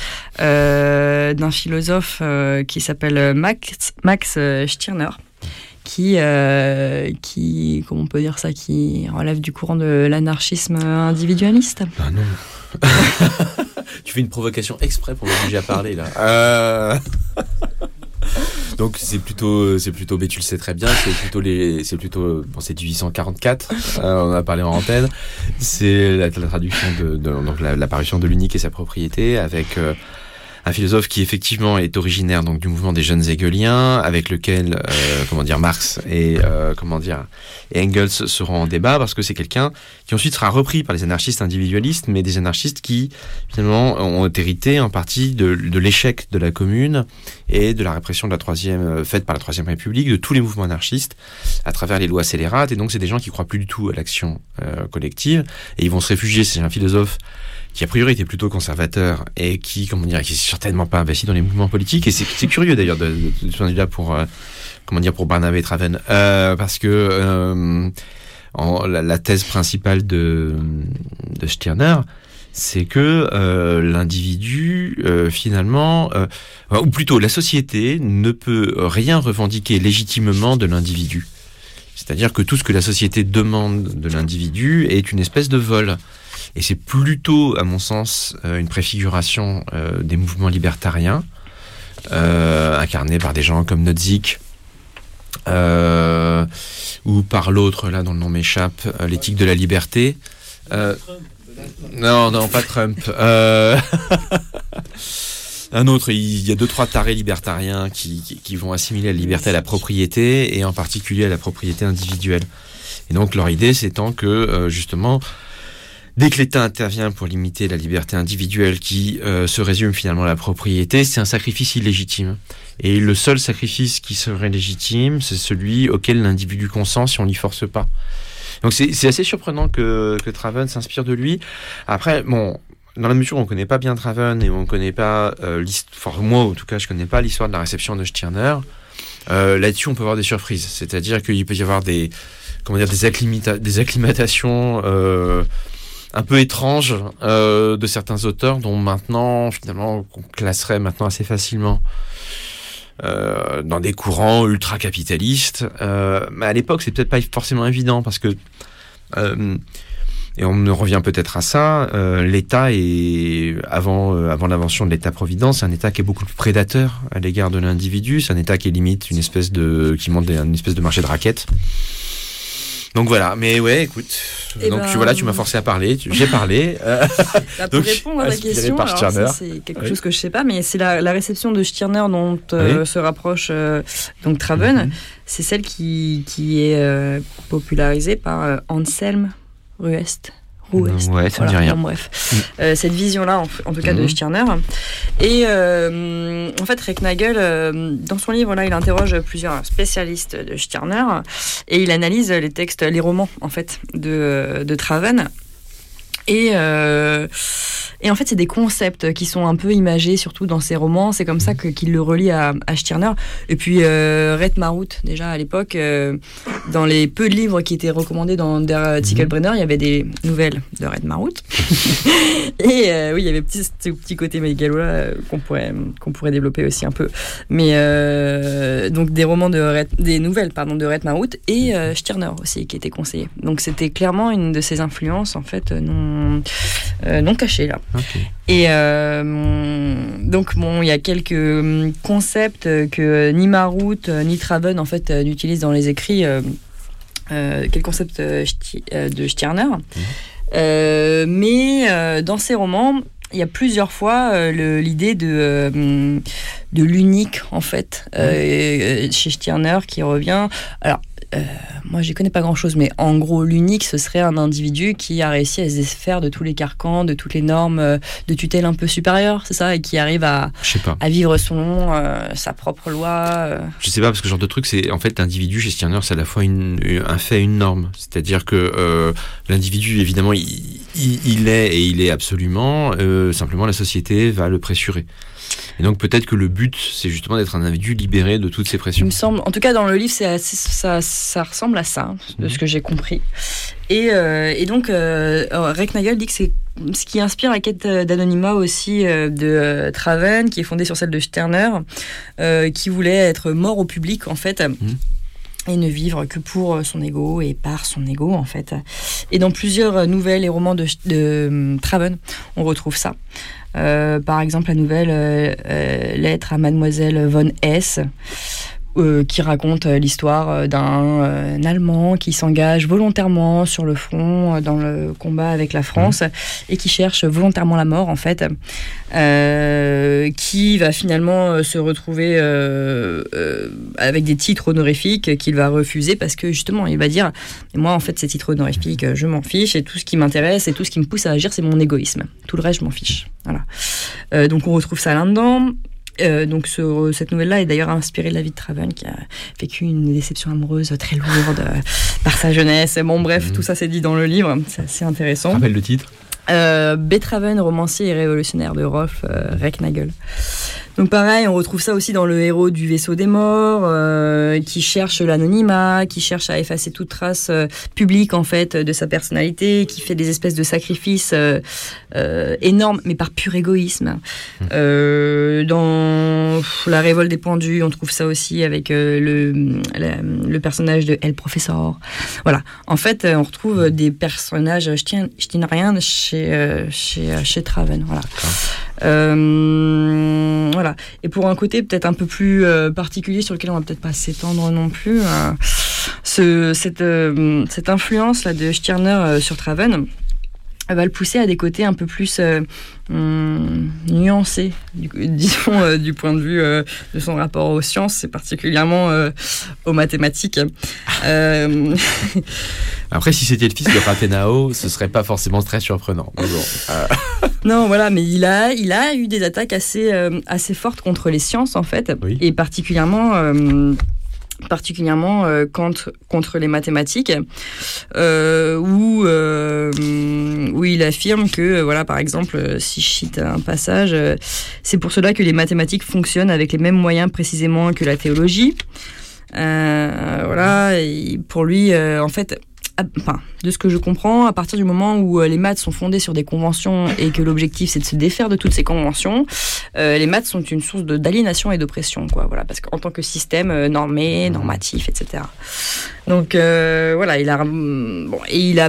Speaker 2: qui s'appelle Max Stirner, qui comment on peut dire ça, qui relève du courant de l'anarchisme individualiste.
Speaker 3: Ah non. Tu fais une provocation exprès pour m'obliger à parler là. Donc c'est plutôt, mais tu le sais très bien, c'est 1844. On en a parlé en antenne. C'est la traduction donc l'apparition de l'unique et sa propriété, avec un philosophe qui effectivement est originaire donc du mouvement des jeunes hegeliens, avec lequel Marx et Engels seront en débat, parce que c'est quelqu'un qui ensuite sera repris par les anarchistes individualistes, mais des anarchistes qui finalement ont hérité en partie de l'échec de la Commune et de la répression faite par la Troisième République de tous les mouvements anarchistes à travers les lois scélérates. Et donc c'est des gens qui croient plus du tout à l'action collective, et ils vont se réfugier. C'est un philosophe qui a priori était plutôt conservateur et qui s'est certainement pas investi dans les mouvements politiques. Et c'est curieux d'ailleurs de ce point de vue-là pour Barnabé Traven, parce que la thèse principale de Stirner, c'est que l'individu finalement, ou plutôt la société ne peut rien revendiquer légitimement de l'individu. C'est-à-dire que tout ce que la société demande de l'individu est une espèce de vol. Et c'est plutôt, à mon sens, une préfiguration des mouvements libertariens, incarnés par des gens comme Nozick, ou par l'autre, là, dont le nom m'échappe, l'éthique de la liberté. Non, pas Trump. Un autre, il y a 2-3 tarés libertariens qui vont assimiler la liberté à la propriété, et en particulier à la propriété individuelle. Et donc leur idée, c'est tant que, justement, dès que l'État intervient pour limiter la liberté individuelle qui se résume finalement à la propriété, c'est un sacrifice illégitime. Et le seul sacrifice qui serait légitime, c'est celui auquel l'individu consent si on l'y force pas. Donc c'est assez surprenant que Traven s'inspire de lui. Après, bon, dans la mesure où on connaît pas bien Traven et où on connaît pas moi en tout cas, je connais pas l'histoire de la réception de Stirner. Là-dessus, on peut avoir des surprises. C'est-à-dire qu'il peut y avoir des acclimatations un peu étrange de certains auteurs dont maintenant, finalement, qu'on classerait maintenant assez facilement dans des courants ultra-capitalistes. Mais à l'époque, c'est peut-être pas forcément évident parce que et on revient peut-être à ça. L'État est avant l'invention de l'État-providence, c'est un État qui est beaucoup plus prédateur à l'égard de l'individu. C'est un État qui limite qui monte une espèce de marché de raquettes. Donc voilà, mais ouais, écoute. Tu m'as forcé à parler. J'ai parlé.
Speaker 2: Pour répondre à ta question, alors ça, c'est quelque chose que je sais pas, mais c'est la réception de Stirner dont se rapproche donc Traven. C'est celle qui est popularisée par Anselm Ruest.
Speaker 3: Ouais, ça me dit rien.
Speaker 2: Bon, bref, cette vision-là, en tout cas de Stirner. Et en fait, Rick Nagel, dans son livre, là, il interroge plusieurs spécialistes de Stirner et il analyse les romans, en fait, de Traven. Et en fait, c'est des concepts qui sont un peu imagés, surtout dans ses romans. C'est comme ça qu'il le relie à Stirner. Et puis, Red Marout, déjà à l'époque, dans les peu de livres qui étaient recommandés dans Der Ziegelbrenner, il y avait des nouvelles de Red Marout. Et oui, il y avait ce petit côté mégalo-là qu'on pourrait développer aussi un peu. Mais donc, des nouvelles de Red Marout et Stirner aussi, qui étaient conseillés. Donc, c'était clairement une de ses influences, en fait, non cachées, là.
Speaker 3: Okay.
Speaker 2: Et donc il y a quelques concepts que ni Marout ni Traven en fait n'utilisent dans les écrits. Quelques concepts de Stirner, mais dans ses romans, il y a plusieurs fois l'idée de l'unique en fait chez Stirner qui revient. Alors moi, je connais pas grand-chose, mais en gros, l'unique, ce serait un individu qui a réussi à se défaire de tous les carcans, de toutes les normes de tutelle un peu supérieure, c'est ça, et qui arrive à vivre sa propre loi.
Speaker 3: Je sais pas, parce que ce genre de truc, c'est en fait l'individu chez Stirner, c'est à la fois un fait et une norme. C'est-à-dire que l'individu, évidemment, il est absolument. Simplement, la société va le pressurer. Et donc peut-être que le but, c'est justement d'être un individu libéré de toutes ces pressions.
Speaker 2: Il me semble, en tout cas dans le livre, ça ressemble à ça, de ce que j'ai compris. Et donc, Rick Nagel dit que c'est ce qui inspire la quête d'anonymat aussi de Traven, qui est fondée sur celle de Stirner, qui voulait être mort au public, en fait. Et ne vivre que pour son ego et par son ego, en fait. Et dans plusieurs nouvelles et romans de Traven, on retrouve ça. Par exemple, la nouvelle Lettre à Mademoiselle von Hesse, qui raconte l'histoire d'un Allemand qui s'engage volontairement sur le front dans le combat avec la France et qui cherche volontairement la mort, en fait, qui va finalement se retrouver avec des titres honorifiques qu'il va refuser parce que justement il va dire moi en fait ces titres honorifiques je m'en fiche et tout ce qui m'intéresse et tout ce qui me pousse à agir c'est mon égoïsme, tout le reste je m'en fiche, voilà. Donc on retrouve ça là-dedans. Donc cette nouvelle-là est d'ailleurs inspirée de la vie de Traven qui a vécu une déception amoureuse très lourde par sa jeunesse. Bon bref, tout ça c'est dit dans le livre, c'est assez intéressant.
Speaker 3: Rappelle le titre.
Speaker 2: Beethoven, romancier et révolutionnaire de Rolf Rick Nagel. Donc pareil, on retrouve ça aussi dans le héros du vaisseau des morts, qui cherche l'anonymat, qui cherche à effacer toute trace publique en fait de sa personnalité, qui fait des espèces de sacrifices énormes, mais par pur égoïsme. Dans La Révolte des pendus, on trouve ça aussi avec le personnage de El Professor. Voilà. En fait, on retrouve des personnages stirneriens chez Traven. Voilà. Voilà. Et pour un côté peut-être un peu plus particulier sur lequel on va peut-être pas s'étendre non plus, cette influence là de Stirner sur Traven va le pousser à des côtés un peu plus nuancés, disons, du point de vue de son rapport aux sciences et particulièrement aux mathématiques.
Speaker 3: Après, si c'était le fils de Rathenau, ce serait pas forcément très surprenant. Mais bon,
Speaker 2: Non, voilà, mais il a eu des attaques assez fortes contre les sciences, en fait, oui. Et particulièrement contre les mathématiques, où il affirme que, voilà, par exemple, si je cite un passage, c'est pour cela que les mathématiques fonctionnent avec les mêmes moyens précisément que la théologie. Voilà, et pour lui, en fait, enfin, de ce que je comprends, à partir du moment où les maths sont fondées sur des conventions et que l'objectif c'est de se défaire de toutes ces conventions, les maths sont une source d'aliénation et d'oppression, quoi. Voilà, parce qu'en tant que système normé, normatif, etc. Donc voilà, il a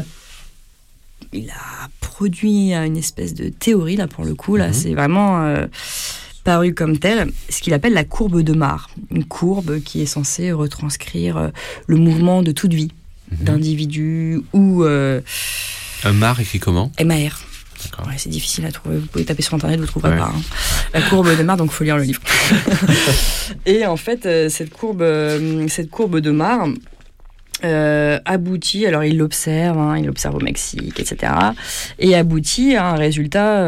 Speaker 2: produit une espèce de théorie là pour le coup. Là, c'est vraiment paru comme tel, ce qu'il appelle la courbe de Marr, une courbe qui est censée retranscrire le mouvement de toute vie. D'individus ou...
Speaker 3: Marr écrit comment ?
Speaker 2: M-A-R. D'accord. Ouais, c'est difficile à trouver. Vous pouvez taper sur Internet, vous ne trouverez pas. Hein. La courbe de Marr, donc il faut lire le livre. Et en fait, cette courbe de Marr aboutit, alors il l'observe au Mexique, etc. Et aboutit à un résultat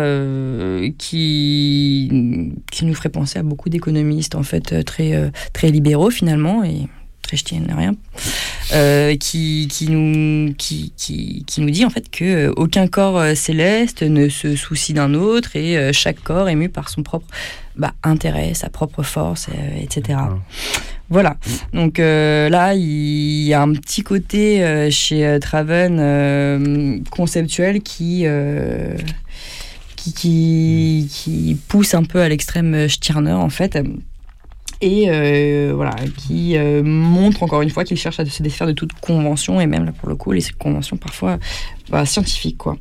Speaker 2: qui nous ferait penser à beaucoup d'économistes, en fait, très libéraux finalement, et très rien, qui nous dit en fait que aucun corps céleste ne se soucie d'un autre et chaque corps est mu par son propre intérêt, sa propre force, etc. Voilà. Donc là, il y a un petit côté chez Traven conceptuel qui pousse un peu à l'extrême Stirner en fait. Et voilà, qui montre encore une fois qu'il cherche à se défaire de toute convention, et même là pour le coup les conventions parfois scientifiques, quoi.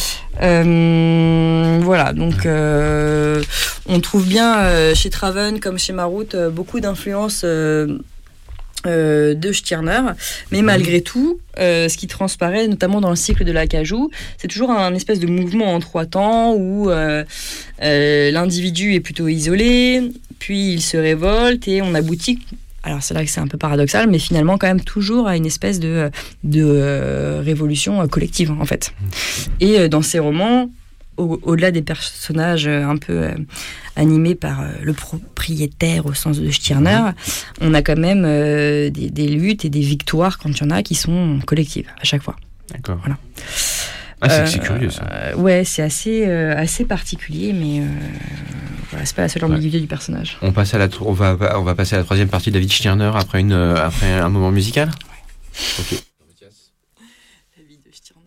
Speaker 2: Voilà, donc on trouve bien chez Traven comme chez Marout beaucoup d'influences de Stirner, mais malgré tout, ce qui transparaît notamment dans le cycle de l'acajou, c'est toujours un espèce de mouvement en 3 temps où l'individu est plutôt isolé, puis il se révolte et on aboutit, alors c'est là que c'est un peu paradoxal, mais finalement quand même toujours à une espèce de révolution collective en fait. Et dans ces romans, au-delà des personnages un peu animés par le propriétaire au sens de Stirner, on a quand même des luttes et des victoires quand il y en a qui sont collectives à chaque fois. D'accord. Voilà.
Speaker 3: C'est curieux ça.
Speaker 2: Ouais, c'est assez particulier, mais voilà, c'est pas la seule ambiguïté du personnage.
Speaker 3: On va passer à la 3e partie de David Stirner après un moment musical. Ouais. Ok.
Speaker 2: David Stirner.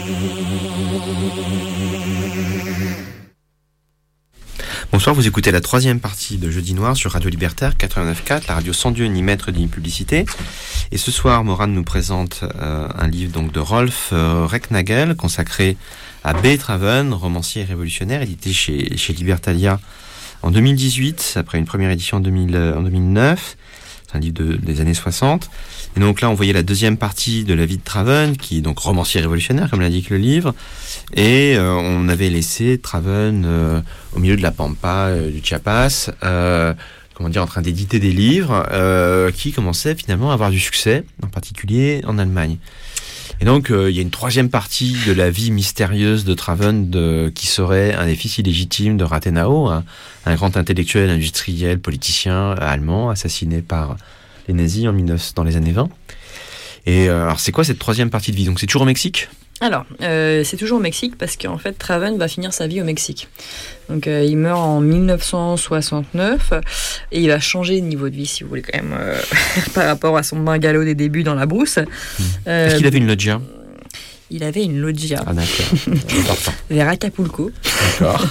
Speaker 3: Bonsoir, vous écoutez la troisième partie de Jeudi Noir sur Radio Libertaire 89.4, la radio sans Dieu ni maître ni publicité. Et ce soir, Morane nous présente un livre donc de Rolf Recknagel consacré à Beethoven, romancier révolutionnaire, édité chez Libertalia en 2018, après une première édition en 2009. C'est un livre des années 60. Et donc là, on voyait la deuxième partie de la vie de Traven, qui est donc romancier révolutionnaire, comme l'indique le livre. Et on avait laissé Traven au milieu de la pampa du Chiapas, en train d'éditer des livres qui commençaient finalement à avoir du succès, en particulier en Allemagne. Et donc, il y a une troisième partie de la vie mystérieuse de Traven qui serait un des fils illégitimes de Rathenau, un grand intellectuel, industriel, politicien allemand, assassiné par les nazis dans les années 20. Et alors, c'est quoi cette troisième partie de vie? Donc, c'est toujours au Mexique?
Speaker 2: Alors, c'est toujours au Mexique parce qu'en fait, Traven va finir sa vie au Mexique. Donc, il meurt en 1969 et il va changer de niveau de vie, si vous voulez, quand même, par rapport à son bungalow des débuts dans la brousse.
Speaker 3: Est-ce qu'il avait une loggia?
Speaker 2: Il avait une loggia.
Speaker 3: Ah, d'accord.
Speaker 2: Vers Acapulco.
Speaker 3: D'accord.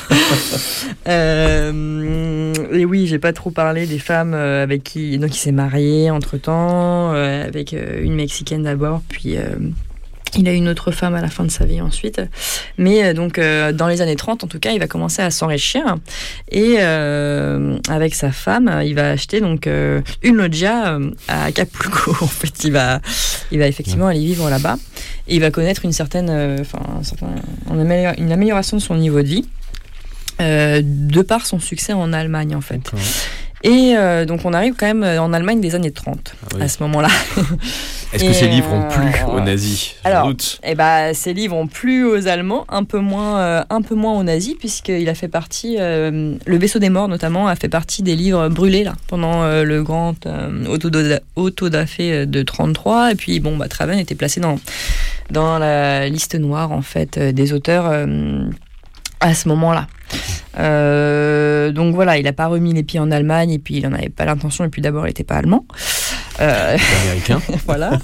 Speaker 2: Et oui, j'ai pas trop parlé des femmes avec qui donc il s'est marié entre-temps, avec une Mexicaine d'abord, puis... il a une autre femme à la fin de sa vie ensuite. Mais donc, dans les années 30, en tout cas, il va commencer à s'enrichir. Et avec sa femme, il va acheter donc une loggia à Acapulco. En fait, il va effectivement aller vivre là-bas. Et il va connaître une amélioration de son niveau de vie de par son succès en Allemagne, en fait. D'accord. Et donc, on arrive quand même en Allemagne des années 30, à ce moment-là.
Speaker 3: Est-ce que ces livres ont plu aux nazis?
Speaker 2: Alors, ces livres ont plu aux Allemands, un peu moins aux nazis, puisqu'il a fait partie, le vaisseau des morts notamment, a fait partie des livres brûlés là, pendant le grand autodafé de 33. Et puis, Traven était placé dans la liste noire, en fait, des auteurs à ce moment-là. Donc voilà, il n'a pas remis les pieds en Allemagne et puis il n'en avait pas l'intention et puis d'abord il n'était pas allemand.
Speaker 3: Américain.
Speaker 2: Voilà.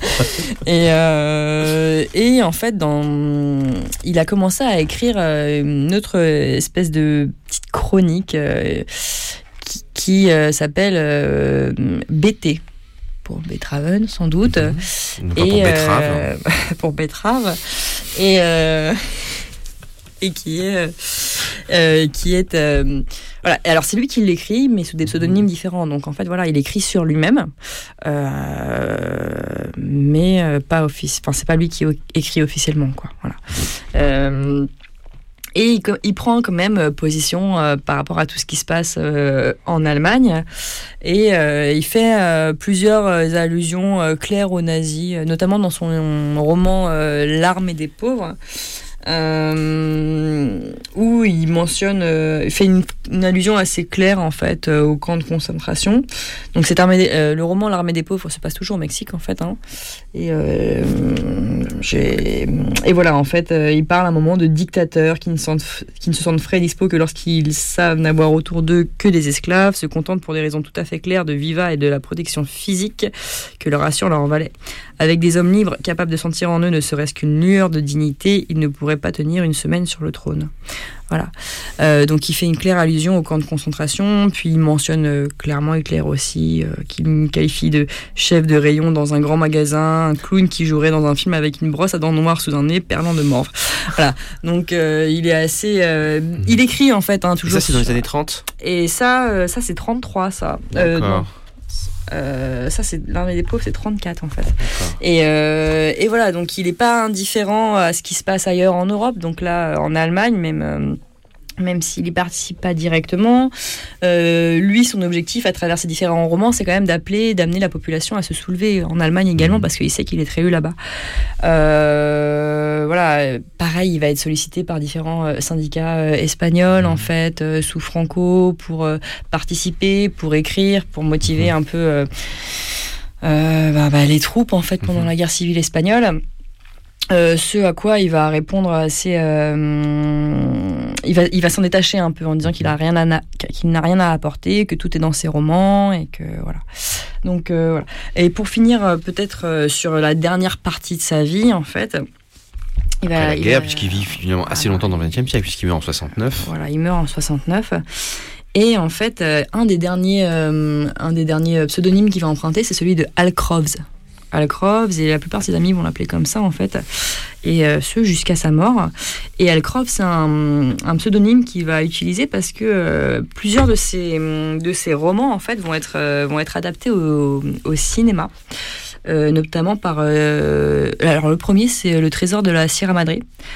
Speaker 2: Et en fait, il a commencé à écrire une autre espèce de petite chronique qui s'appelle BT. Pour Beethoven, sans doute.
Speaker 3: Pour Betrave.
Speaker 2: Pour Betrave. Et qui est voilà. Alors c'est lui qui l'écrit, mais sous des pseudonymes différents. Donc en fait voilà, il écrit sur lui-même, mais pas c'est pas lui qui écrit officiellement, quoi. Voilà. Et il prend quand même position par rapport à tout ce qui se passe en Allemagne. Et il fait plusieurs allusions claires aux nazis, notamment dans son roman L'armée des pauvres. Où il mentionne, fait une allusion assez claire en fait au camp de concentration. Donc le roman L'armée des pauvres se passe toujours au Mexique en fait, hein. Et voilà, en fait, il parle à un moment de dictateurs qui ne se sentent frais et dispo que lorsqu'ils savent n'avoir autour d'eux que des esclaves, se contentent pour des raisons tout à fait claires de vivas et de la protection physique que leur assure leur valet. Avec des hommes libres capables de sentir en eux ne serait-ce qu'une lueur de dignité, ils ne pourraient pas tenir une semaine sur le trône. Voilà. Donc il fait une claire allusion au camp de concentration, puis il mentionne clairement Hitler aussi, qu'il qualifie de chef de rayon dans un grand magasin, un clown qui jouerait dans un film avec une brosse à dents noires sous un nez perlant de morve. Voilà. Donc il est assez... il écrit en fait, hein, toujours...
Speaker 3: Et ça c'est dans les années 30 ?
Speaker 2: Et ça c'est 33, ça.
Speaker 3: D'accord.
Speaker 2: Ça c'est L'armée des pauvres, c'est 34 en fait. Et voilà, donc il n'est pas indifférent à ce qui se passe ailleurs en Europe, donc là en Allemagne même s'il y participe pas directement, lui son objectif à travers ses différents romans c'est quand même d'amener la population à se soulever en Allemagne également, parce qu'il sait qu'il est très eu là-bas. Voilà, pareil, il va être sollicité par différents syndicats espagnols en fait, sous Franco, pour participer, pour écrire, pour motiver un peu les troupes en fait pendant la guerre civile espagnole. Ce à quoi il va répondre assez... il va s'en détacher un peu en disant qu'il n'a rien à apporter, que tout est dans ses romans, et que voilà. Donc voilà. Et pour finir peut-être sur la dernière partie de sa vie, en fait,
Speaker 3: Après la guerre, puisqu'il vit finalement assez longtemps dans le XXe siècle, puisqu'il meurt en 69.
Speaker 2: Voilà, il meurt en 69. Et en fait, un des derniers pseudonymes qu'il va emprunter, c'est celui de Hal Croves. Hal Croves, et la plupart de ses amis vont l'appeler comme ça, en fait, et ce jusqu'à sa mort. Et Hal Croves, c'est un pseudonyme qu'il va utiliser parce que plusieurs de ses romans, en fait, vont être adaptés au cinéma. Notamment par... alors le premier, c'est Le Trésor de la Sierra Madre,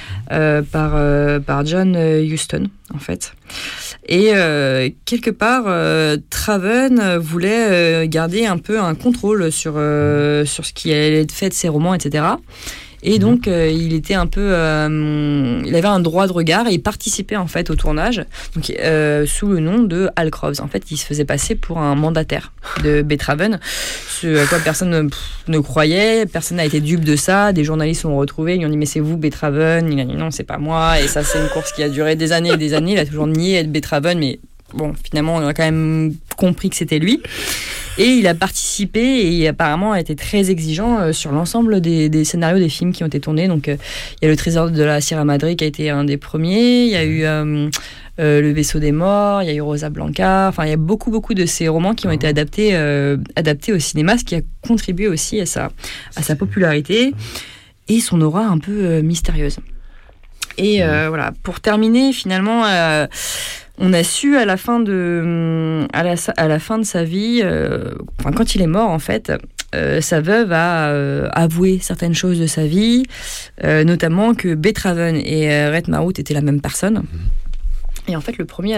Speaker 2: par John Huston, en fait. Et quelque part, Traven voulait garder un peu un contrôle sur ce qui allait être fait de ses romans, etc. Et donc, il était un peu... il avait un droit de regard et il participait en fait au tournage, donc, sous le nom de Hal Croves. En fait, il se faisait passer pour un mandataire de Beethoven, ce à quoi personne ne croyait, personne n'a été dupe de ça. Des journalistes l'ont retrouvé, ils lui ont dit « Mais c'est vous, Beethoven ?» Il a dit « Non, c'est pas moi. » Et ça, c'est une course qui a duré des années et des années. Il a toujours nié être Beethoven, mais bon, finalement, on a quand même compris que c'était lui. Et il a participé et apparemment a été très exigeant sur l'ensemble des scénarios des films qui ont été tournés. Donc, il y a Le Trésor de la Sierra Madre qui a été un des premiers. Il y a eu Le Vaisseau des Morts, il y a eu Rosa Blanca. Enfin, il y a beaucoup de ces romans qui ont été adaptés au cinéma, ce qui a contribué aussi à sa popularité et son aura un peu mystérieuse. Et voilà, pour terminer, finalement... on a su à la fin de sa vie, quand il est mort en fait, sa veuve a avoué certaines choses de sa vie, notamment que Beethoven et Red Marut étaient la même personne. Et en fait, le premier à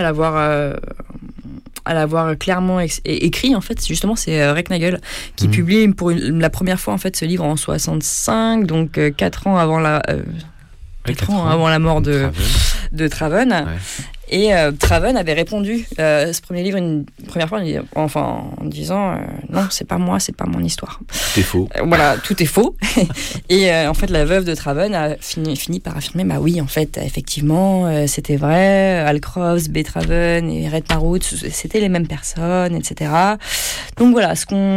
Speaker 2: l'avoir clairement écrit, en fait, justement, c'est Recknagel qui publie pour la première fois en fait ce livre en 65, donc 4 ans avant la mort de Traven. Ouais. Et Traven avait répondu ce premier livre une première fois en disant non, c'est pas moi, c'est pas mon histoire.
Speaker 3: Tout est faux.
Speaker 2: Voilà, tout est faux. Et en fait, la veuve de Traven a fini par affirmer bah oui, en fait, effectivement, c'était vrai. Hal Croves, Beethoven et Red Marut, c'était les mêmes personnes, etc. Donc voilà,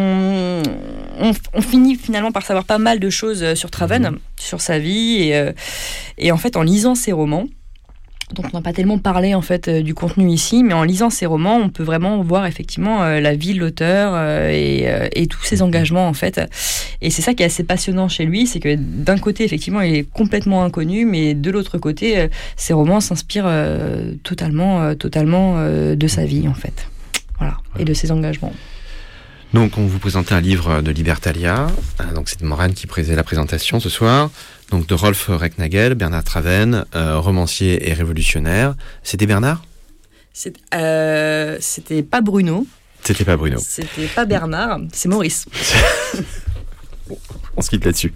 Speaker 2: on finit finalement par savoir pas mal de choses sur Traven, sur sa vie, et en fait, en lisant ses romans. Donc on n'a pas tellement parlé en fait du contenu ici, mais en lisant ces romans, on peut vraiment voir effectivement la vie de l'auteur et tous ses engagements en fait. Et c'est ça qui est assez passionnant chez lui, c'est que d'un côté effectivement il est complètement inconnu, mais de l'autre côté ses romans s'inspirent totalement de sa vie en fait. Voilà, et de ses engagements.
Speaker 3: Donc on vous présentait un livre de Libertalia, donc c'est Morane qui faisait la présentation ce soir. Donc de Rolf Recknagel, Bernard Traven, romancier et révolutionnaire. C'était Bernard ?
Speaker 2: C'était pas Bruno.
Speaker 3: C'était pas Bruno.
Speaker 2: C'était pas Bernard, c'est Maurice.
Speaker 3: Bon, on se quitte là-dessus.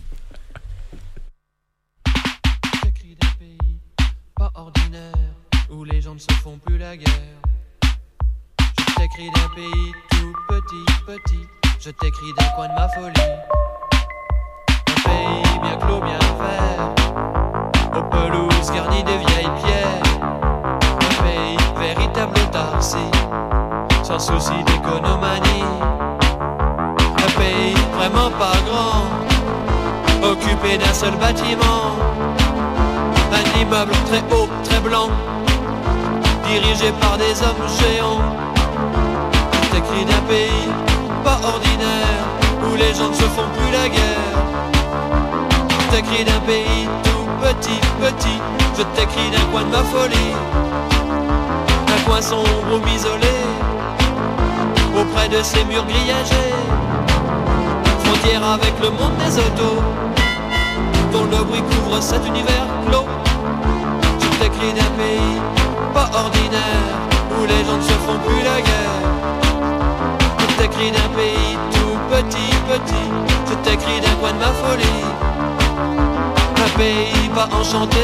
Speaker 4: J'écris d'un pays pas ordinaire où les gens ne se font plus la guerre. Je t'écris d'un pays tout petit. Je t'écris d'un coin de ma folie. Un pays bien clos, bien vert, aux pelouses garnies de vieilles pierres. Un pays véritable autarcie, sans souci d'économanie. Un pays vraiment pas grand, occupé d'un seul bâtiment. Un immeuble très haut, très blanc, dirigé par des hommes géants. Je t'écris d'un pays pas ordinaire, où les gens ne se font plus la guerre. Je t'écris d'un pays tout petit, je t'écris d'un coin de ma folie. Un coin sombre ou isolé, auprès de ces murs grillagés. Frontière avec le monde des autos, dont le bruit couvre cet univers clos. Je t'écris d'un pays pas ordinaire, où les gens ne se font plus la guerre. Je t'écris d'un pays tout petit, je t'écris d'un coin de ma folie. Un pays pas enchanté,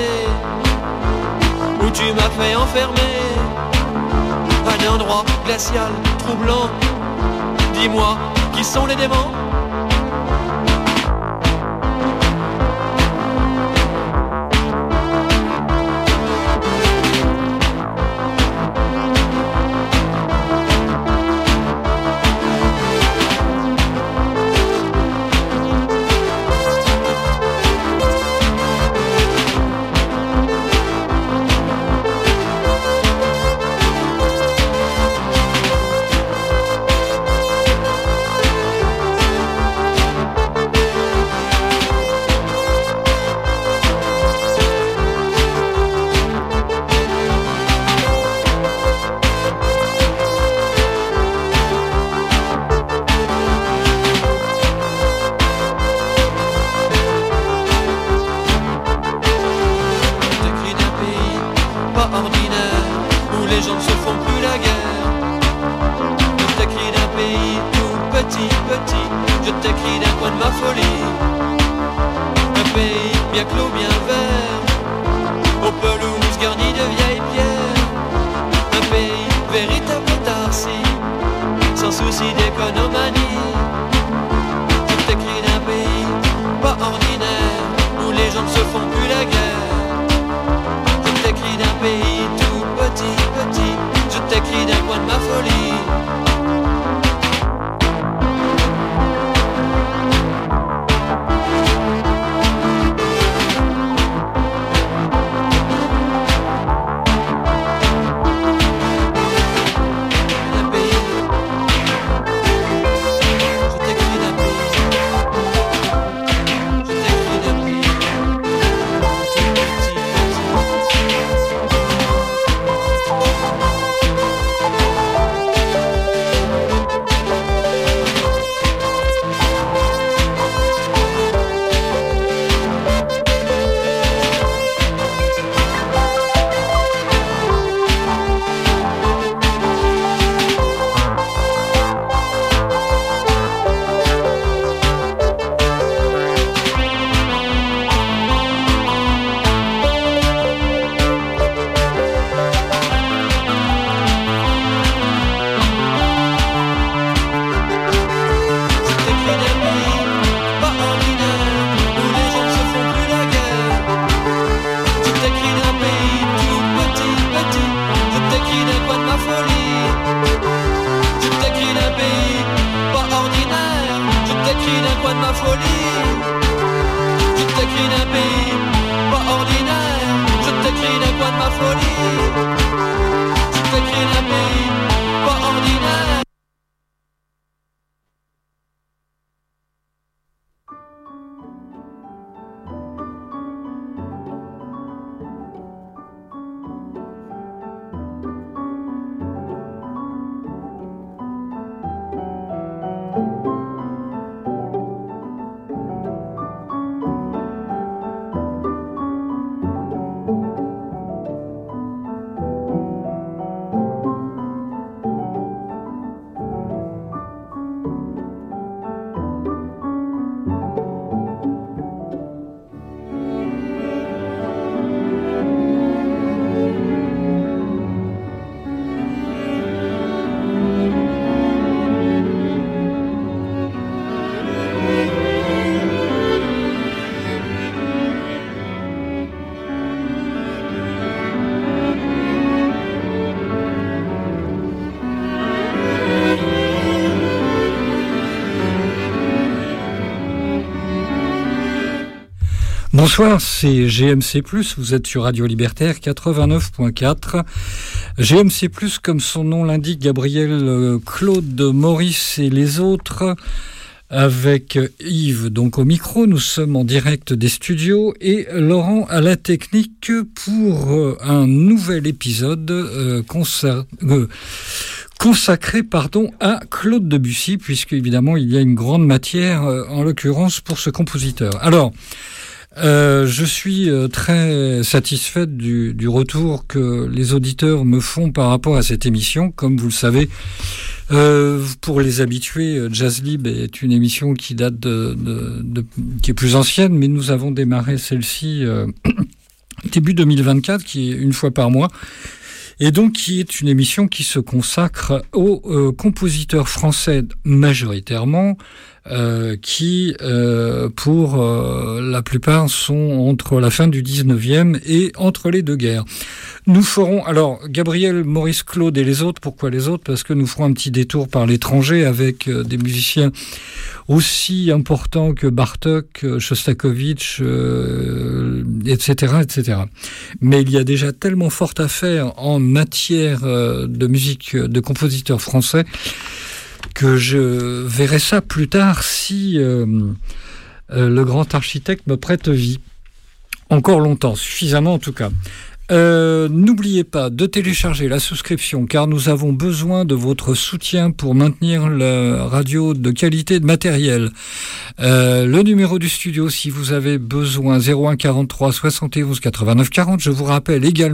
Speaker 4: où tu m'as fait enfermer. Un endroit glacial, troublant. Dis-moi, qui sont les démons ? folie. Un pays bien clos, bien vert, aux pelouses garnies de vieilles pierres. Un pays véritable autarcie, sans souci d'économanie. Je t'écris d'un pays pas ordinaire, où les gens ne se font plus la guerre. Je t'écris d'un pays tout petit, petit, je t'écris d'un coin de ma folie.
Speaker 5: Bonsoir, c'est GMC+, vous êtes sur Radio Libertaire 89.4. GMC+, comme son nom l'indique, Gabriel, Claude, Maurice et les autres, avec Yves donc au micro. Nous sommes en direct des studios et Laurent à la technique pour un nouvel épisode consacré à Claude Debussy, puisque évidemment il y a une grande matière en l'occurrence pour ce compositeur. Alors, je suis très satisfait du retour que les auditeurs me font par rapport à cette émission. Comme vous le savez, pour les habitués, Jazz Libre est une émission qui date qui est plus ancienne, mais nous avons démarré celle-ci début 2024, qui est une fois par mois. Et donc, qui est une émission qui se consacre aux compositeurs français majoritairement, qui, pour la plupart, sont entre la fin du 19e et entre les deux guerres. Nous ferons, alors, Gabriel, Maurice, Claude et les autres. Pourquoi les autres ? Parce que nous ferons un petit détour par l'étranger avec des musiciens aussi importants que Bartók, Shostakovich, etc., etc. Mais il y a déjà tellement fort à faire en matière de musique de compositeurs français que je verrai ça plus tard si le grand architecte me prête vie. Encore longtemps, suffisamment en tout cas. N'oubliez pas de télécharger la souscription car nous avons besoin de votre soutien pour maintenir la radio de qualité de matériel. Le numéro du studio si vous avez besoin 01 43 71 89 40. Je vous rappelle également